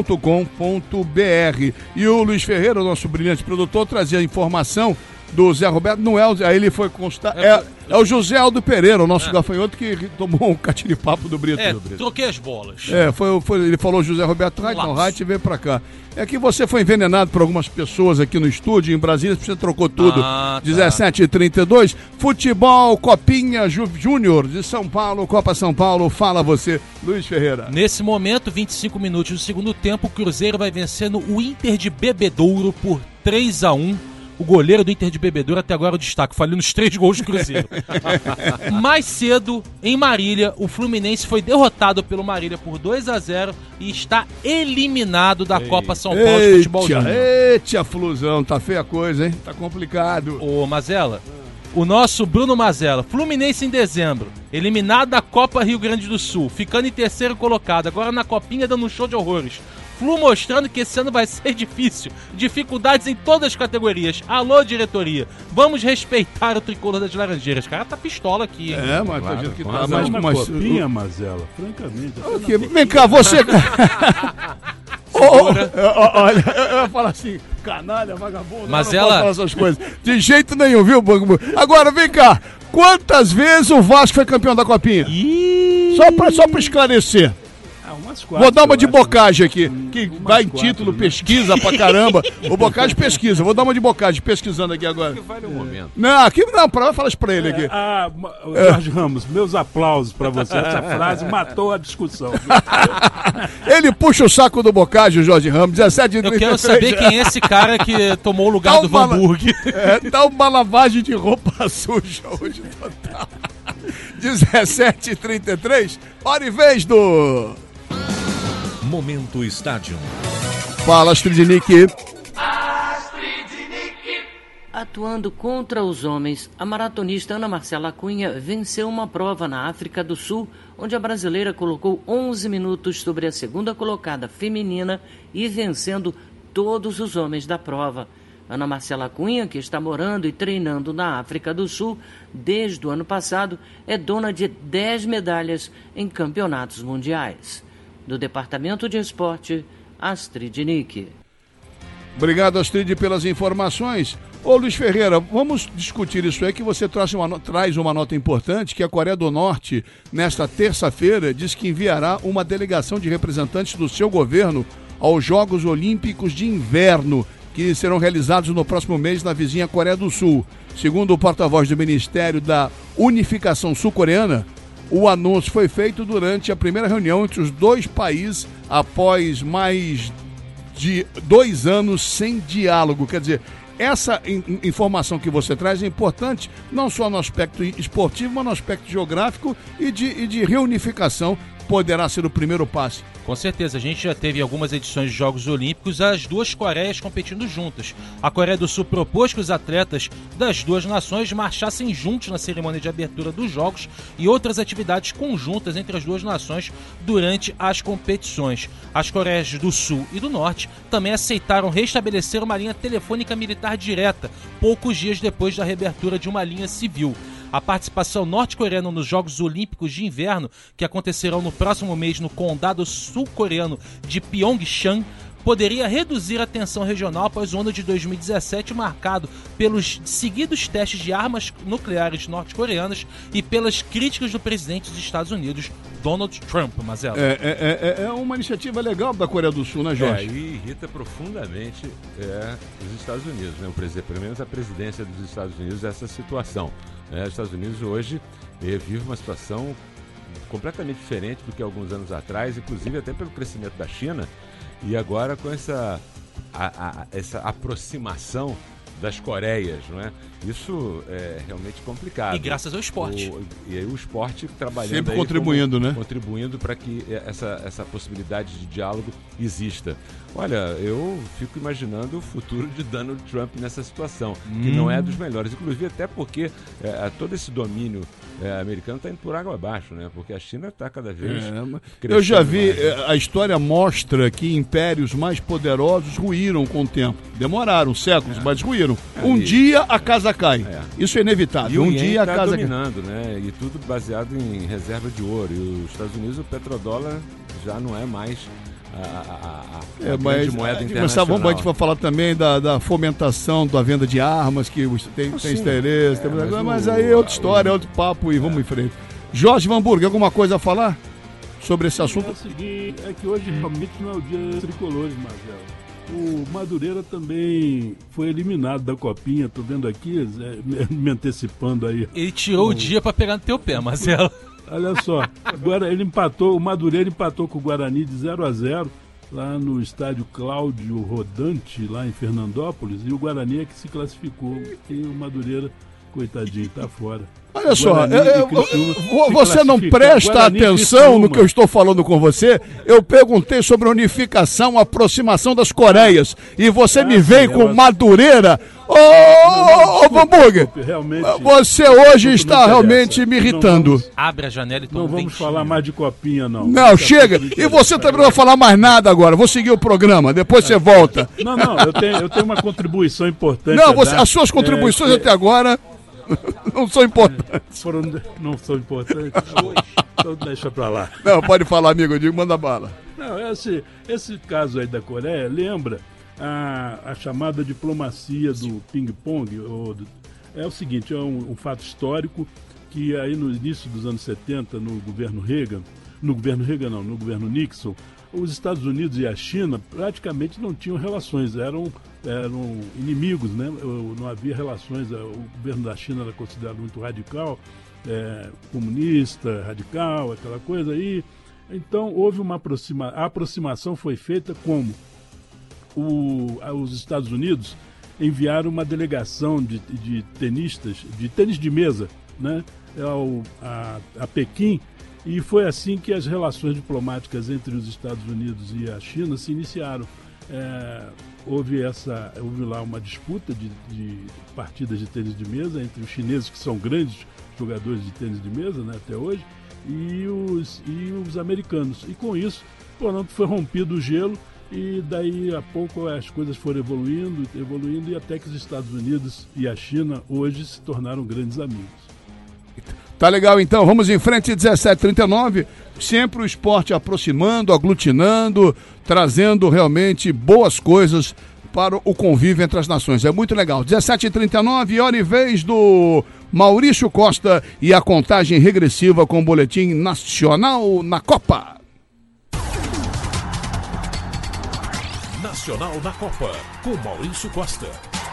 E o Luiz Ferreira, o nosso brilhante produtor, trazia a informação do Zé Roberto. Não é o Zé, aí ele foi constar. É o José Aldo Pereira, o nosso gafanhoto, que tomou um catiripapo do Brito. Troquei as bolas. Ele falou José Roberto Reit, não, Reit, veio pra cá. É que você foi envenenado por algumas pessoas aqui no estúdio, em Brasília, você trocou tudo. 17h32, futebol, Copinha Júnior de São Paulo, Copa São Paulo, fala você, Luiz Ferreira. Nesse momento, 25 minutos do segundo tempo, o Cruzeiro vai vencendo o Inter de Bebedouro por 3-1. O goleiro do Inter de Bebedouro até agora o destaque, falhou nos 3 gols do Cruzeiro. Mais cedo, em Marília, o Fluminense foi derrotado pelo Marília por 2-0 e está eliminado da Copa São Paulo de Futebol Júnior. Eita, Flusão, tá feia a coisa, hein? Tá complicado. Ô, Mazella, o nosso Bruno Mazella, Fluminense em dezembro, eliminado da Copa Rio Grande do Sul, ficando em terceiro colocado, agora na Copinha dando um show de horrores. Flu mostrando que esse ano vai ser difícil. Dificuldades em todas as categorias. Alô, diretoria. Vamos respeitar o tricolor das Laranjeiras. O cara tá pistola aqui, hein? Mas tá dizendo que tá mais uma copinha, Mazella, francamente. Vem cá, você... Olha, eu ia falar assim, canalha, vagabundo, Mazella... não posso falar essas coisas. De jeito nenhum, viu, Bugbu? Agora, vem cá. Quantas vezes o Vasco foi campeão da Copinha? Só pra esclarecer. Vou dar uma de Bocage aqui, que vai em título, pesquisa pra caramba. O Bocage pesquisa, vou dar uma de Bocage, pesquisando aqui agora. Que vale o momento. Não, aqui não, fala isso pra ele aqui. Jorge Ramos, meus aplausos pra você. Essa frase matou a discussão. Ele puxa o saco do Bocage, o Jorge Ramos, 17 Eu quero saber quem é esse cara que tomou o lugar do Van Burg. Dá uma lavagem de roupa suja hoje total. 17h33, hora e vez do Momento Estádio. Fala, Astridnik. Atuando contra os homens, a maratonista Ana Marcela Cunha venceu uma prova na África do Sul, onde a brasileira colocou 11 minutos sobre a segunda colocada feminina e vencendo todos os homens da prova. Ana Marcela Cunha, que está morando e treinando na África do Sul desde o ano passado, é dona de 10 medalhas em campeonatos mundiais. Do Departamento de Esporte, Astrid Nick. Obrigado, Astrid, pelas informações. Ô, Luiz Ferreira, vamos discutir isso aí, que você traz uma nota importante, que a Coreia do Norte, nesta terça-feira, diz que enviará uma delegação de representantes do seu governo aos Jogos Olímpicos de Inverno, que serão realizados no próximo mês na vizinha Coreia do Sul. Segundo o porta-voz do Ministério da Unificação Sul-Coreana, o anúncio foi feito durante a primeira reunião entre os dois países após mais de 2 anos sem diálogo. Quer dizer, essa informação que você traz é importante, não só no aspecto esportivo, mas no aspecto geográfico e de reunificação. Poderá ser o primeiro passo. Com certeza, a gente já teve algumas edições de Jogos Olímpicos, as duas Coreias competindo juntas. A Coreia do Sul propôs que os atletas das duas nações marchassem juntos na cerimônia de abertura dos Jogos e outras atividades conjuntas entre as duas nações durante as competições. As Coreias do Sul e do Norte também aceitaram restabelecer uma linha telefônica militar direta, poucos dias depois da reabertura de uma linha civil. A participação norte-coreana nos Jogos Olímpicos de Inverno, que acontecerão no próximo mês no condado sul-coreano de Pyeongchang, poderia reduzir a tensão regional após o ano de 2017 marcado pelos seguidos testes de armas nucleares norte-coreanas e pelas críticas do presidente dos Estados Unidos, Donald Trump. Mazela. É uma iniciativa legal da Coreia do Sul, né, Jorge? E irrita profundamente os Estados Unidos, né? Pelo menos a presidência dos Estados Unidos, essa situação. Os Estados Unidos hoje vive uma situação completamente diferente do que alguns anos atrás, inclusive até pelo crescimento da China, e agora com essa aproximação das Coreias, não é? Isso é realmente complicado. E graças ao esporte. E aí o esporte trabalhando sempre contribuindo, né? Contribuindo para que essa possibilidade de diálogo exista. Olha, eu fico imaginando o futuro de Donald Trump nessa situação, que não é dos melhores, inclusive até porque todo esse domínio americano está indo por água abaixo, né? Porque a China está cada vez eu já vi, a história mostra que impérios mais poderosos ruíram com o tempo. Demoraram séculos, mas ruíram. Um dia a casa cai. Isso é inevitável. E um dia a casa dominando, né? E tudo baseado em reserva de ouro. E os Estados Unidos, o petrodólar já não é mais a grande moeda internacional. A gente vai falar também da fomentação da venda de armas, que tem interesse, mas aí é outra história, é outro papo e vamos em frente. Jorge Van Burg, alguma coisa a falar sobre esse assunto? É o seguinte, que hoje realmente não é o dia dos tricolores, Marcelo. O Madureira também foi eliminado da Copinha, tô vendo aqui, me antecipando aí. Ele tirou o dia pra pegar no teu pé, Marcelo. Olha só, agora o Madureira empatou com o Guarani de 0-0 lá no estádio Cláudio Rodante, lá em Fernandópolis, e o Guarani é que se classificou, e o Madureira, coitadinho, tá fora. Olha só, você não presta atenção no que eu estou falando com você. Eu perguntei sobre a unificação, a aproximação das Coreias, e você me veio com Madureira. Ô, Van Burg, você hoje está realmente me irritando. Abre a janela e toma Não vamos falar mais de Copinha, não. Não, chega. E você também não vai falar mais nada agora. Vou seguir o programa, depois você volta. Não, eu tenho uma contribuição importante. Não, as suas contribuições até agora não são importantes. Não são importantes? Então deixa pra lá. Não, pode falar, amigo, eu digo, manda bala. Não, esse caso aí da Coreia lembra a chamada diplomacia do ping-pong. É o seguinte, é um fato histórico que aí no início dos anos 70, no governo Reagan, no governo Reagan não, no governo Nixon, os Estados Unidos e a China praticamente não tinham relações, eram inimigos, né? Não havia relações, o governo da China era considerado muito radical, comunista, radical, aquela coisa aí. Então houve a aproximação foi feita como os Estados Unidos enviaram uma delegação de tenistas, de tênis de mesa, né, a Pequim, e foi assim que as relações diplomáticas entre os Estados Unidos e a China se iniciaram. Houve lá uma disputa de partidas de tênis de mesa entre os chineses, que são grandes jogadores de tênis de mesa, né, até hoje, e os americanos. E com isso, pronto, foi rompido o gelo, e daí a pouco as coisas foram evoluindo, e até que os Estados Unidos e a China hoje se tornaram grandes amigos. Tá legal, então, vamos em frente, 17h39, sempre o esporte aproximando, aglutinando, trazendo realmente boas coisas para o convívio entre as nações, é muito legal. 17h39, hora e vez do Maurício Costa e a contagem regressiva com o boletim nacional na Copa. Nacional na Copa, com Maurício Costa.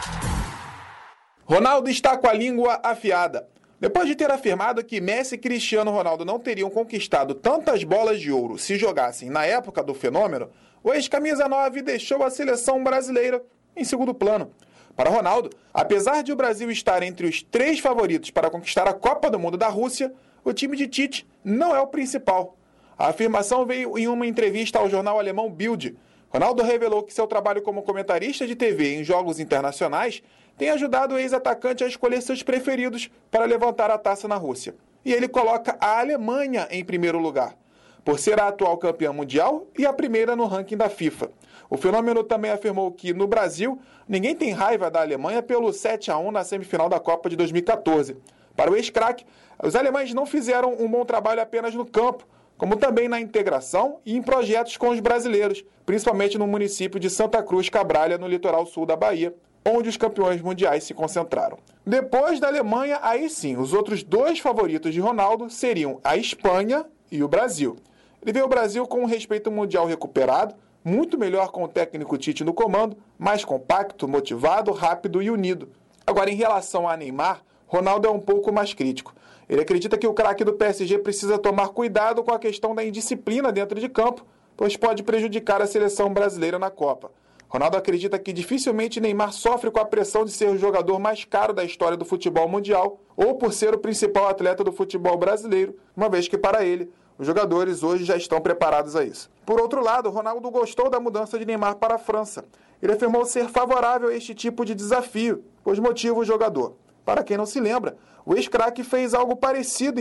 Ronaldo está com a língua afiada. Depois de ter afirmado que Messi e Cristiano Ronaldo não teriam conquistado tantas bolas de ouro se jogassem na época do fenômeno, o ex-camisa 9 deixou a seleção brasileira em segundo plano. Para Ronaldo, apesar de o Brasil estar entre os 3 favoritos para conquistar a Copa do Mundo da Rússia, o time de Tite não é o principal. A afirmação veio em uma entrevista ao jornal alemão Bild. Ronaldo revelou que seu trabalho como comentarista de TV em jogos internacionais tem ajudado o ex-atacante a escolher seus preferidos para levantar a taça na Rússia. E ele coloca a Alemanha em primeiro lugar, por ser a atual campeã mundial e a primeira no ranking da FIFA. O fenômeno também afirmou que, no Brasil, ninguém tem raiva da Alemanha pelo 7-1 na semifinal da Copa de 2014. Para o ex-craque, os alemães não fizeram um bom trabalho apenas no campo, como também na integração e em projetos com os brasileiros, principalmente no município de Santa Cruz Cabralha, no litoral sul da Bahia, onde os campeões mundiais se concentraram. Depois da Alemanha, aí sim, os outros 2 favoritos de Ronaldo seriam a Espanha e o Brasil. Ele vê o Brasil com um respeito mundial recuperado, muito melhor com o técnico Tite no comando, mais compacto, motivado, rápido e unido. Agora, em relação a Neymar, Ronaldo é um pouco mais crítico. Ele acredita que o craque do PSG precisa tomar cuidado com a questão da indisciplina dentro de campo, pois pode prejudicar a seleção brasileira na Copa. Ronaldo acredita que dificilmente Neymar sofre com a pressão de ser o jogador mais caro da história do futebol mundial ou por ser o principal atleta do futebol brasileiro, uma vez que, para ele, os jogadores hoje já estão preparados a isso. Por outro lado, Ronaldo gostou da mudança de Neymar para a França. Ele afirmou ser favorável a este tipo de desafio, pois motiva o jogador. Para quem não se lembra, o ex-craque fez algo parecido em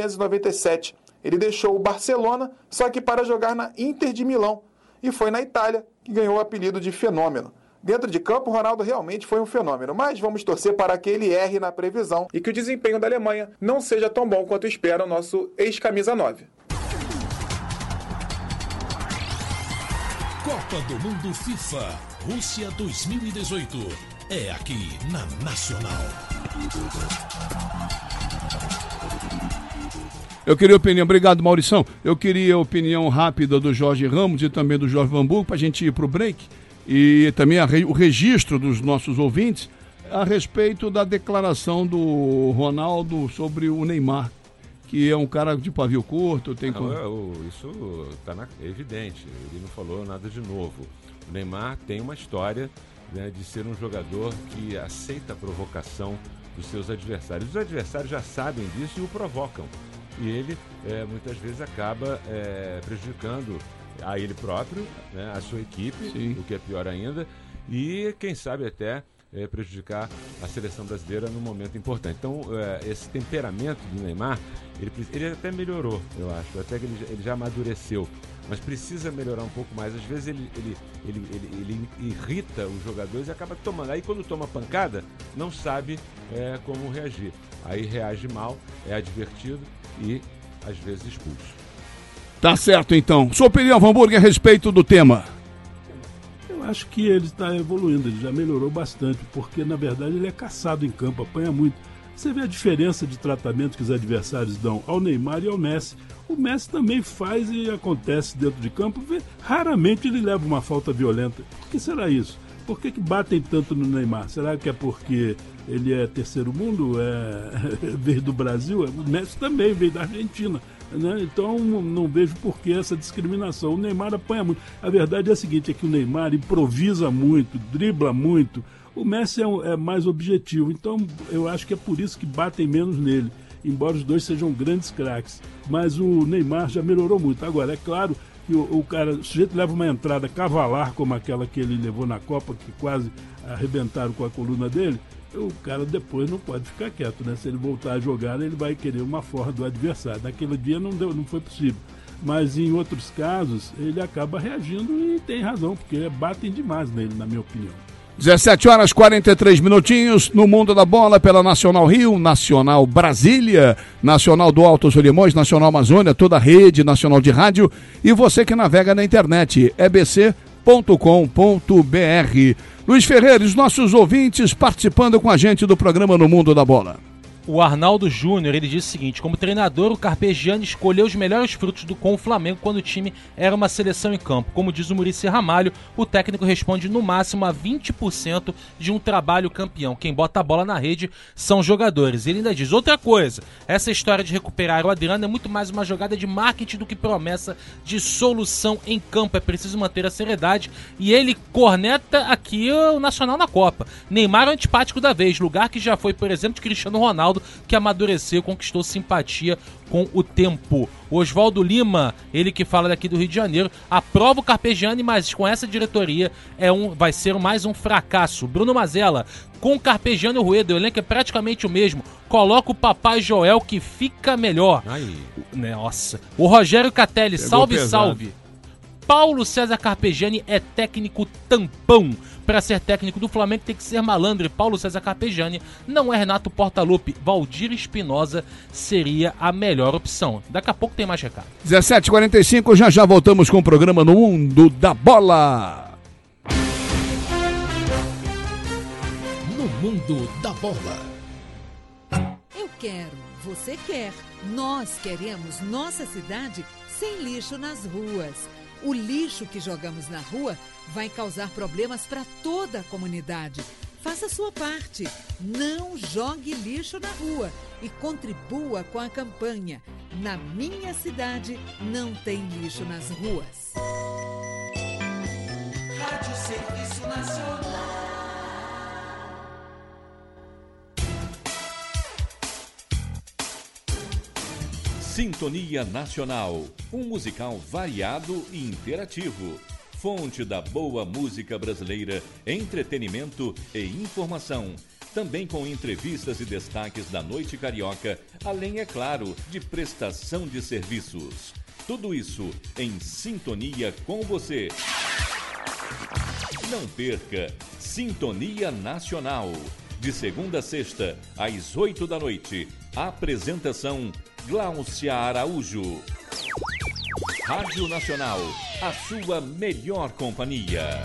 1997. Ele deixou o Barcelona, só que para jogar na Inter de Milão. E foi na Itália que ganhou o apelido de Fenômeno. Dentro de campo, Ronaldo realmente foi um fenômeno, mas vamos torcer para que ele erre na previsão e que o desempenho da Alemanha não seja tão bom quanto espera o nosso ex-camisa 9. Copa do Mundo FIFA, Rússia 2018. É aqui na Nacional. Eu queria opinião, obrigado Maurição, eu queria opinião rápida do Jorge Ramos e também do Jorge Van Burg para a gente ir para o break e também o registro dos nossos ouvintes a respeito da declaração do Ronaldo sobre o Neymar, que é um cara de pavio curto. Isso está evidente, ele não falou nada de novo. O Neymar tem uma história, né, de ser um jogador que aceita a provocação dos seus adversários. Os adversários já sabem disso e o provocam. E ele, muitas vezes, acaba prejudicando a ele próprio, né, a sua equipe, sim, o que é pior ainda, e, quem sabe, até prejudicar a seleção brasileira num momento importante. Então, esse temperamento do Neymar, ele até melhorou, eu acho, até que ele já amadureceu, mas precisa melhorar um pouco mais. Às vezes ele irrita os jogadores e acaba tomando. Aí quando toma pancada, não sabe como reagir. Aí reage mal, é advertido e às vezes expulso. Tá certo, então. Sua opinião, Van Burg, a respeito do tema? Eu acho que ele está evoluindo, ele já melhorou bastante, porque na verdade ele é caçado em campo, apanha muito. Você vê a diferença de tratamento que os adversários dão ao Neymar e ao Messi. O Messi também faz e acontece dentro de campo. Raramente ele leva uma falta violenta. Por que será isso? Por que batem tanto no Neymar? Será que é porque ele é terceiro mundo? Veio do Brasil? O Messi também veio da Argentina. Né? Então não vejo por que essa discriminação. O Neymar apanha muito. A verdade é a seguinte, é que o Neymar improvisa muito, dribla muito. O Messi é mais objetivo. Então eu acho que é por isso que batem menos nele. Embora os dois sejam grandes craques. Mas o Neymar já melhorou muito. Agora, é claro que o sujeito leva uma entrada cavalar como aquela que ele levou na Copa, que quase arrebentaram com a coluna dele. O cara depois não pode ficar quieto, né? Se ele voltar a jogar, ele vai querer uma forra do adversário. Naquele dia não foi possível. Mas em outros casos, ele acaba reagindo e tem razão, porque batem demais nele, na minha opinião. 17h43, no Mundo da Bola, pela Nacional Rio, Nacional Brasília, Nacional do Alto Solimões, Nacional Amazônia, toda a rede nacional de rádio e você que navega na internet, ebc.com.br. Luiz Ferreira, os nossos ouvintes participando com a gente do programa No Mundo da Bola. O Arnaldo Júnior, ele disse o seguinte: como treinador, o Carpegiani escolheu os melhores frutos com o Flamengo quando o time era uma seleção em campo. Como diz o Muricy Ramalho, o técnico responde no máximo a 20% de um trabalho campeão. Quem bota a bola na rede são os jogadores. Ele ainda diz outra coisa: essa história de recuperar o Adriano é muito mais uma jogada de marketing do que promessa de solução em campo. É preciso manter a seriedade. E ele corneta aqui o Nacional na Copa. Neymar é o antipático da vez, lugar que já foi, por exemplo, de Cristiano Ronaldo, que amadureceu, conquistou simpatia com o tempo. O Oswaldo Lima, ele que fala daqui do Rio de Janeiro, aprova o Carpegiani, mas com essa diretoria vai ser mais um fracasso. Bruno Mazella, com o Carpegiani e o Rueda, o elenco é praticamente o mesmo. Coloca o Papai Joel que fica melhor. Nossa. O Rogério Catelli, salve, salve. Paulo César Carpegiani é técnico tampão. Para ser técnico do Flamengo tem que ser malandro. E Paulo César Carpegiani não é Renato Portaluppi. Valdir Espinosa seria a melhor opção. Daqui a pouco tem mais recado. 17h45, já voltamos com o programa No Mundo da Bola. No Mundo da Bola. Eu quero, você quer, nós queremos nossa cidade sem lixo nas ruas. O lixo que jogamos na rua vai causar problemas para toda a comunidade. Faça a sua parte. Não jogue lixo na rua e contribua com a campanha Na Minha Cidade Não Tem Lixo nas Ruas. Rádio Serviço Nacional. Sintonia Nacional, um musical variado e interativo. Fonte da boa música brasileira, entretenimento e informação. Também com entrevistas e destaques da noite carioca, além, é claro, de prestação de serviços. Tudo isso em sintonia com você. Não perca Sintonia Nacional, de segunda a sexta, às 8 da noite. Apresentação Gláucia Araújo. Rádio Nacional, a sua melhor companhia.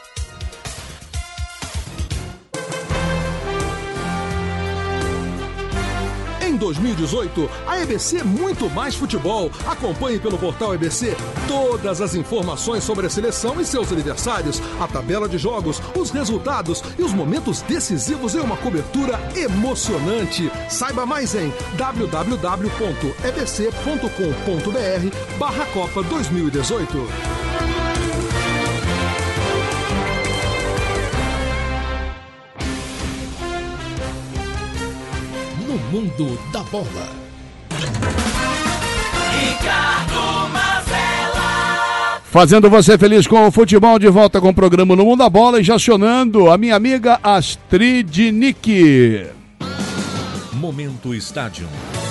Em 2018, a EBC Muito Mais Futebol. Acompanhe pelo portal EBC todas as informações sobre a seleção e seus adversários, a tabela de jogos, os resultados e os momentos decisivos em uma cobertura emocionante. Saiba mais em www.ebc.com.br/Copa 2018. Mundo da Bola. Ricardo Mazella. Fazendo você feliz com o futebol, de volta com o programa No Mundo da Bola e já acionando a minha amiga Astrid Nick. Momento Estádio.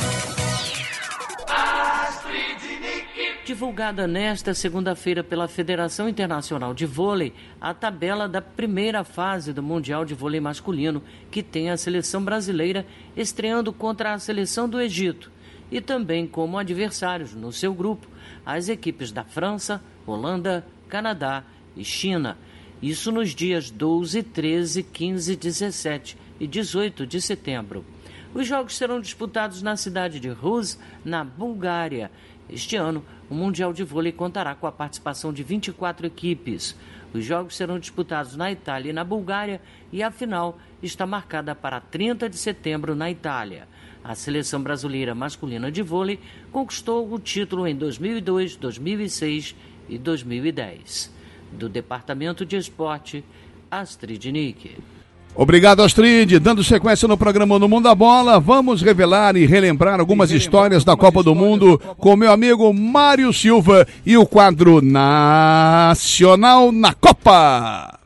Divulgada nesta segunda-feira pela Federação Internacional de Vôlei, a tabela da primeira fase do Mundial de Vôlei Masculino, que tem a seleção brasileira estreando contra a seleção do Egito e também como adversários no seu grupo as equipes da França, Holanda, Canadá e China. Isso nos dias 12, 13, 15, 17 e 18 de setembro. Os jogos serão disputados na cidade de Rus, na Bulgária. Este ano, o Mundial de Vôlei contará com a participação de 24 equipes. Os jogos serão disputados na Itália e na Bulgária e a final está marcada para 30 de setembro na Itália. A seleção brasileira masculina de vôlei conquistou o título em 2002, 2006 e 2010. Do Departamento de Esporte, Astrid Nick. Obrigado, Astrid. Dando sequência no programa No Mundo da Bola, vamos revelar e relembrar algumas histórias da Copa do Mundo com meu amigo Mário Silva e o quadro Nacional na Copa.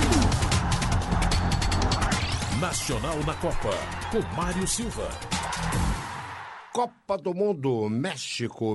Nacional na Copa, com Mário Silva. Copa do Mundo, México,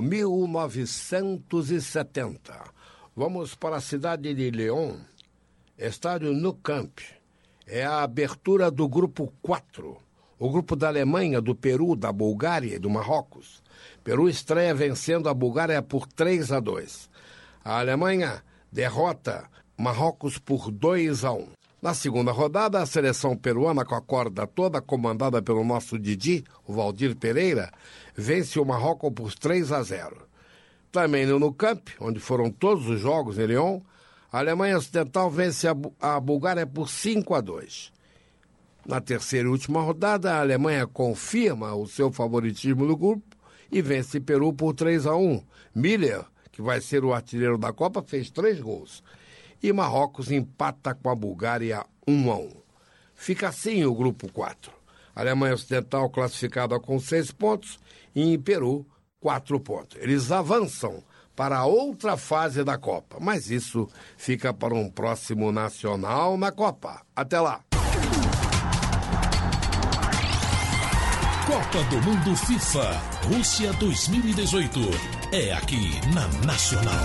1970. Vamos para a cidade de León, estádio Nou Camp. É a abertura do grupo 4, o grupo da Alemanha, do Peru, da Bulgária e do Marrocos. Peru estreia vencendo a Bulgária por 3-2. A Alemanha derrota Marrocos por 2-1. Na segunda rodada, a seleção peruana, com a corda toda comandada pelo nosso Didi, o Valdir Pereira, vence o Marrocos por 3-0. Também no Nou Camp, onde foram todos os jogos em Lyon, a Alemanha Ocidental vence a Bulgária por 5-2. Na terceira e última rodada, a Alemanha confirma o seu favoritismo no grupo e vence Peru por 3-1. Miller, que vai ser o artilheiro da Copa, fez 3 gols. E Marrocos empata com a Bulgária 1-1. Fica assim o grupo 4. A Alemanha Ocidental classificada com 6 pontos e em Peru 4 pontos. Eles avançam para a outra fase da Copa, mas isso fica para um próximo Nacional na Copa. Até lá! Copa do Mundo FIFA, Rússia 2018. É aqui na Nacional.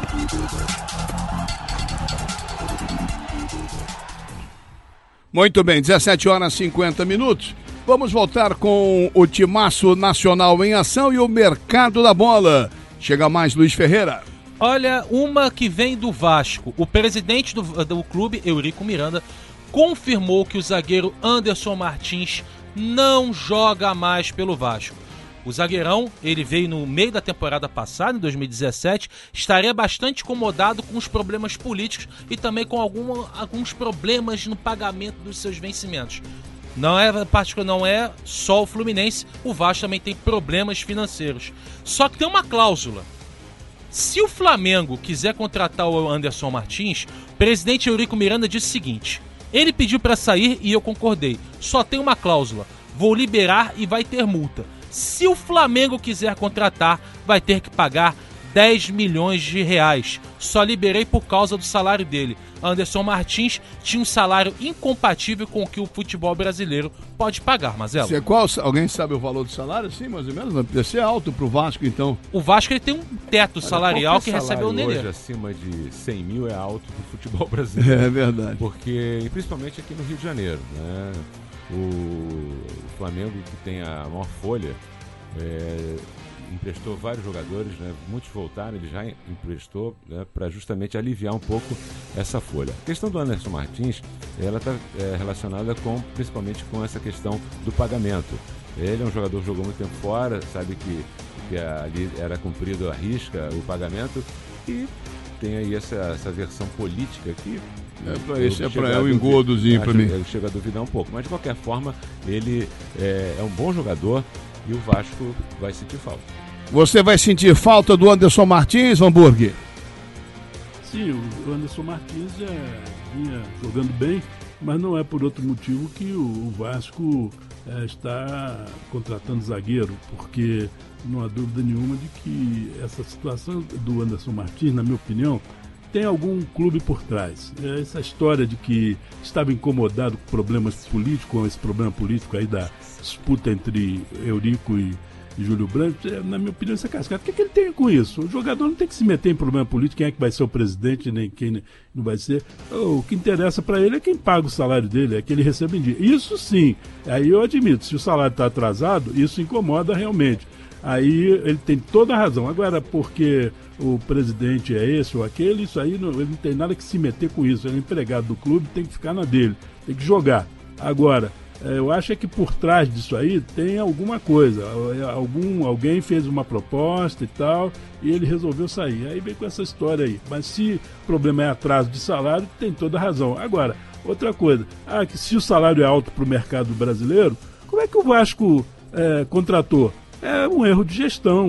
Muito bem, 17h50. Vamos voltar com o Timaço Nacional em Ação e o Mercado da Bola. Chega mais, Luiz Ferreira. Olha, uma que vem do Vasco. O presidente do clube, Eurico Miranda, confirmou que o zagueiro Anderson Martins não joga mais pelo Vasco. O zagueirão, ele veio no meio da temporada passada, em 2017, estaria bastante incomodado com os problemas políticos e também com alguns problemas no pagamento dos seus vencimentos. Não é só o Fluminense, o Vasco também tem problemas financeiros. Só que tem uma cláusula. Se o Flamengo quiser contratar o Anderson Martins, o presidente Eurico Miranda disse o seguinte: ele pediu para sair e eu concordei. Só tem uma cláusula: vou liberar e vai ter multa. Se o Flamengo quiser contratar, vai ter que pagar 10 milhões de reais. Só liberei por causa do salário dele. Anderson Martins tinha um salário incompatível com o que o futebol brasileiro pode pagar, Mazelo. Alguém sabe o valor do salário? Sim, mais ou menos. Deve ser alto pro Vasco, então. O Vasco ele tem um teto salarial que recebe o Nenê. Hoje, acima de 100 mil é alto pro futebol brasileiro. É verdade. Porque, principalmente aqui no Rio de Janeiro, né? O Flamengo, que tem a maior folha, emprestou vários jogadores, né? Muitos voltaram, ele já emprestou, né? Para justamente aliviar um pouco essa folha. A questão do Anderson Martins, ela está relacionada principalmente com essa questão do pagamento. Ele é um jogador que jogou muito tempo fora, sabe que ali era cumprido à risca o pagamento, e tem aí essa versão política aqui. É um engodozinho para mim. Chega a duvidar um pouco, mas de qualquer forma ele é um bom jogador e o Vasco vai sentir falta. Você vai sentir falta do Anderson Martins, Hamburger? Sim, o Anderson Martins vinha jogando bem, mas não é por outro motivo que o Vasco está contratando zagueiro, porque não há dúvida nenhuma de que essa situação do Anderson Martins, na minha opinião, tem algum clube por trás. Essa história de que estava incomodado com problemas políticos, com esse problema político aí da disputa entre Eurico e Júlio Branco, na minha opinião, isso é cascata. O que ele tem com isso? O jogador não tem que se meter em problema político, quem é que vai ser o presidente, nem quem não vai ser. O que interessa para ele é quem paga o salário dele, é que ele recebe em dia. Isso sim, aí eu admito, se o salário está atrasado, isso incomoda realmente. Aí ele tem toda a razão. Agora, porque o presidente é esse ou aquele, isso aí ele não tem nada que se meter com isso. Ele é empregado do clube, tem que ficar na dele, tem que jogar. Agora, Eu acho que por trás disso aí tem alguma coisa. Alguém fez uma proposta e tal, e ele resolveu sair. Aí vem com essa história aí. Mas se o problema é atraso de salário, tem toda a razão. Agora, outra coisa, que se o salário é alto para o mercado brasileiro, como é que o Vasco contratou? É um erro de gestão,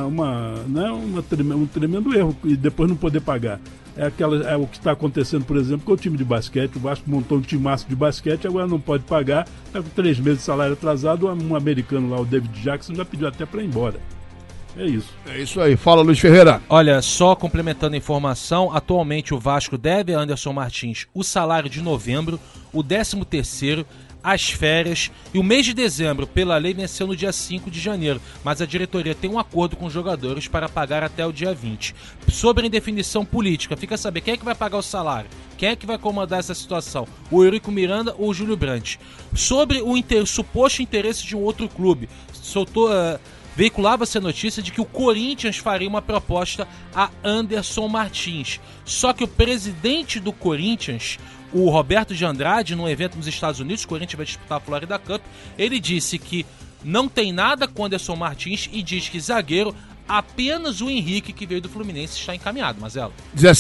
um tremendo erro, e depois não poder pagar. É o que está acontecendo, por exemplo, com o time de basquete. O Vasco montou um timaço de basquete, agora não pode pagar, está com 3 meses de salário atrasado. Um americano lá, o David Jackson, já pediu até para ir embora. É isso. É isso aí. Fala, Luiz Ferreira. Olha, só complementando a informação, atualmente o Vasco deve a Anderson Martins o salário de novembro, o 13º, as férias e o mês de dezembro, pela lei, venceu no dia 5 de janeiro, mas a diretoria tem um acordo com os jogadores para pagar até o dia 20. Sobre a indefinição política, fica a saber quem é que vai pagar o salário, quem é que vai comandar essa situação, o Eurico Miranda ou o Júlio Brandt. Sobre o suposto interesse de um outro clube, veiculava-se a notícia de que o Corinthians faria uma proposta a Anderson Martins. Só que o presidente do Corinthians, o Roberto de Andrade, num evento nos Estados Unidos, o Corinthians vai disputar a Florida Cup, ele disse que não tem nada com Anderson Martins e diz que zagueiro, apenas o Henrique, que veio do Fluminense, está encaminhado. Marcelo.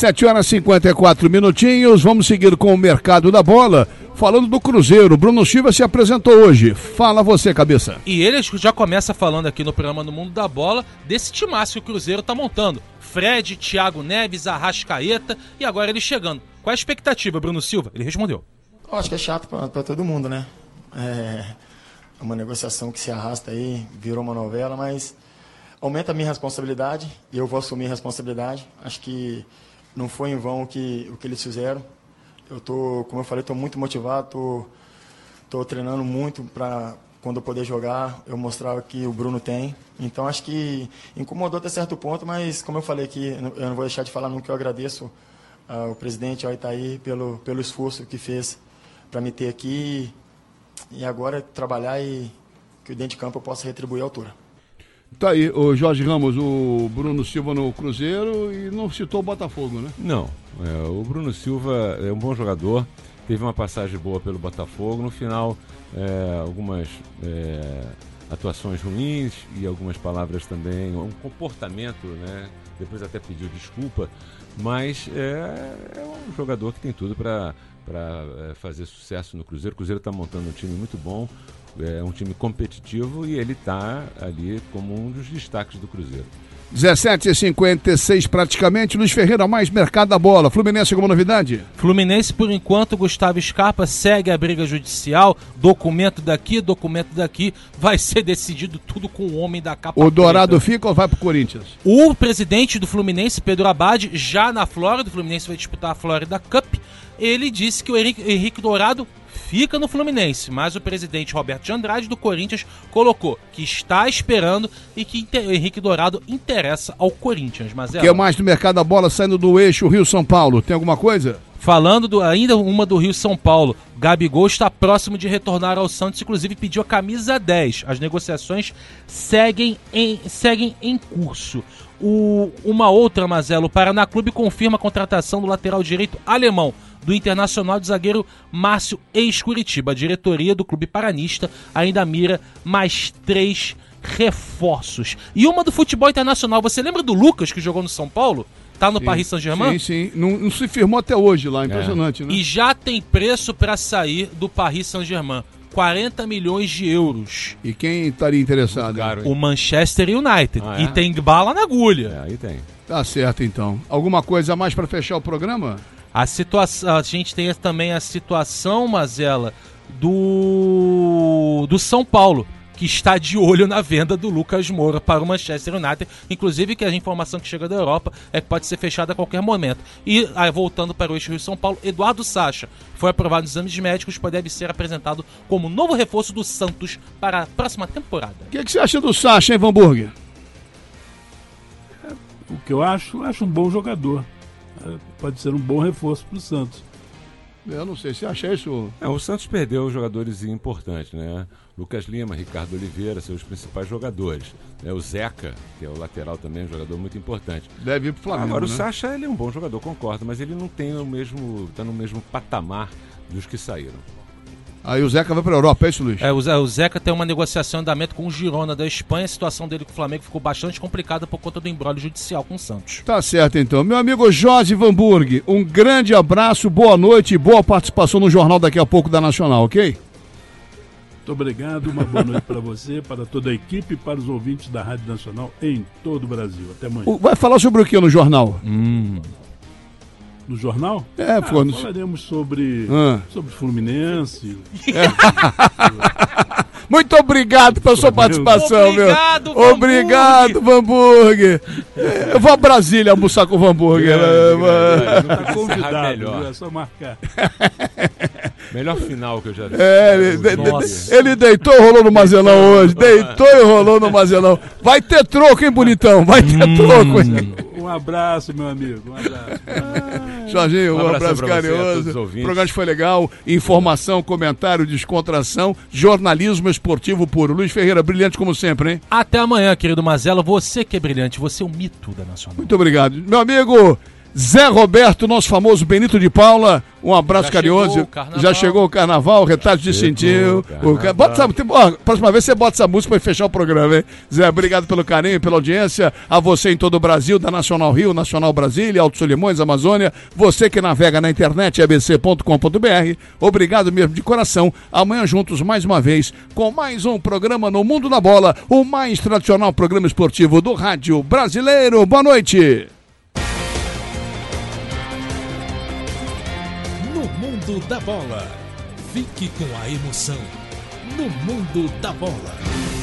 17h54, vamos seguir com o mercado da bola, falando do Cruzeiro. Bruno Silva se apresentou hoje. Fala você, cabeça. E ele já começa falando aqui no programa No Mundo da Bola desse timaço que o Cruzeiro está montando. Fred, Thiago Neves, Arrascaeta e agora ele chegando. Qual é a expectativa, Bruno Silva? Ele respondeu. Eu acho que é chato para todo mundo, né? É uma negociação que se arrasta aí, virou uma novela, mas aumenta a minha responsabilidade e eu vou assumir a responsabilidade. Acho que não foi em vão o que eles fizeram. Como eu falei, estou muito motivado, estou treinando muito para quando eu poder jogar, eu mostrar o que o Bruno tem. Então acho que incomodou até certo ponto, mas como eu falei aqui, eu não vou deixar de falar nunca que eu agradeço ao presidente, ao Itaí, pelo esforço que fez para me ter aqui e agora trabalhar e que dentro de campo eu possa retribuir a altura. Tá aí o Jorge Ramos, o Bruno Silva no Cruzeiro e não citou o Botafogo, né? Não, o Bruno Silva é um bom jogador, teve uma passagem boa pelo Botafogo, no final algumas atuações ruins e algumas palavras também, um comportamento, né? Depois até pediu desculpa, mas é um jogador que tem tudo para fazer sucesso no Cruzeiro. O Cruzeiro está montando um time muito bom, é um time competitivo e ele está ali como um dos destaques do Cruzeiro. 17h56 praticamente, Luiz Ferreira, mais mercado da bola. Fluminense, alguma novidade? Fluminense, por enquanto, Gustavo Scarpa segue a briga judicial, documento daqui, vai ser decidido tudo com o homem da capa O Dourado preta. Fica ou vai pro Corinthians? O presidente do Fluminense, Pedro Abad, já na Flórida, o Fluminense vai disputar a Florida Cup, ele disse que o Henrique Dourado fica no Fluminense, mas o presidente Roberto de Andrade do Corinthians colocou que está esperando e que o Henrique Dourado interessa ao Corinthians. Mas o que mais no mercado da bola saindo do eixo Rio-São Paulo? Tem alguma coisa? Falando ainda uma do Rio-São Paulo, Gabigol está próximo de retornar ao Santos, inclusive pediu a camisa 10. As negociações seguem em curso. Uma outra, Mazelo, o Paraná Clube confirma a contratação do lateral direito alemão do Internacional de zagueiro Márcio ex-Curitiba. A diretoria do clube paranista ainda mira mais 3 reforços. E uma do futebol internacional, você lembra do Lucas que jogou no São Paulo? Tá no Paris Saint-Germain? Sim. Não se firmou até hoje lá, impressionante, né? E já tem preço para sair do Paris Saint-Germain. 40 milhões de euros. E quem estaria interessado? O Manchester United. E tem bala na agulha. Aí tem. Tá certo, então. Alguma coisa a mais para fechar o programa? A gente tem também a situação, Mazela, do São Paulo, que está de olho na venda do Lucas Moura para o Manchester United. Inclusive, que a informação que chega da Europa é que pode ser fechada a qualquer momento. E voltando para o eixo Rio-São Paulo, Eduardo Sacha foi aprovado nos exames médicos, deve ser apresentado como novo reforço do Santos para a próxima temporada. O que você acha do Sacha, hein, Van Burger? O que eu acho um bom jogador. Pode ser um bom reforço para o Santos. Eu não sei, você acha isso? O Santos perdeu jogadores importantes, né? Lucas Lima, Ricardo Oliveira, seus principais jogadores. O Zeca, que é o lateral também, um jogador muito importante. Deve ir pro Flamengo, Agora, né? O Sacha, ele é um bom jogador, concordo, mas ele não tem está no mesmo patamar dos que saíram. Aí o Zeca vai pra Europa, é isso, Luiz? O Zeca tem uma negociação em andamento com o Girona da Espanha. A situação dele com o Flamengo ficou bastante complicada por conta do imbróglio judicial com o Santos. Tá certo, então. Meu amigo Jorge Vanburg, um grande abraço, boa noite e boa participação no jornal daqui a pouco da Nacional, ok? Muito obrigado, uma boa noite para você, para toda a equipe e para os ouvintes da Rádio Nacional em todo o Brasil. Até amanhã. Vai falar sobre o que no jornal? No jornal? Falaremos sobre Fluminense. Muito obrigado pela sua participação, obrigado, meu. Obrigado, Vanburg. Eu vou a Brasília almoçar com o Vanburg. Tá convidado, é só marcar. Melhor final que eu já vi. Ele deitou e rolou no Mazelão hoje. Deitou e rolou no Mazelão. Vai ter troco, hein, bonitão? Vai ter troco, hein? Um abraço, meu amigo. Um abraço. Jorginho, um abraço carinhoso. O programa foi legal. Informação, comentário, descontração, jornalismo esportivo puro. Luiz Ferreira, brilhante como sempre, hein? Até amanhã, querido Mazela. Você que é brilhante, você é o mito da Nacional. Muito obrigado. Meu amigo Zé Roberto, nosso famoso Benito de Paula, um abraço carinhoso. Já chegou o carnaval, retrato de cintinho. Próxima vez você bota essa música para fechar o programa, hein? Zé, obrigado pelo carinho e pela audiência. A você em todo o Brasil, da Nacional Rio, Nacional Brasília, Alto Solimões, Amazônia. Você que navega na internet, abc.com.br. Obrigado mesmo de coração. Amanhã juntos mais uma vez com mais um programa no Mundo da Bola, o mais tradicional programa esportivo do rádio brasileiro. Boa noite. Mundo da Bola. Fique com a emoção no Mundo da Bola.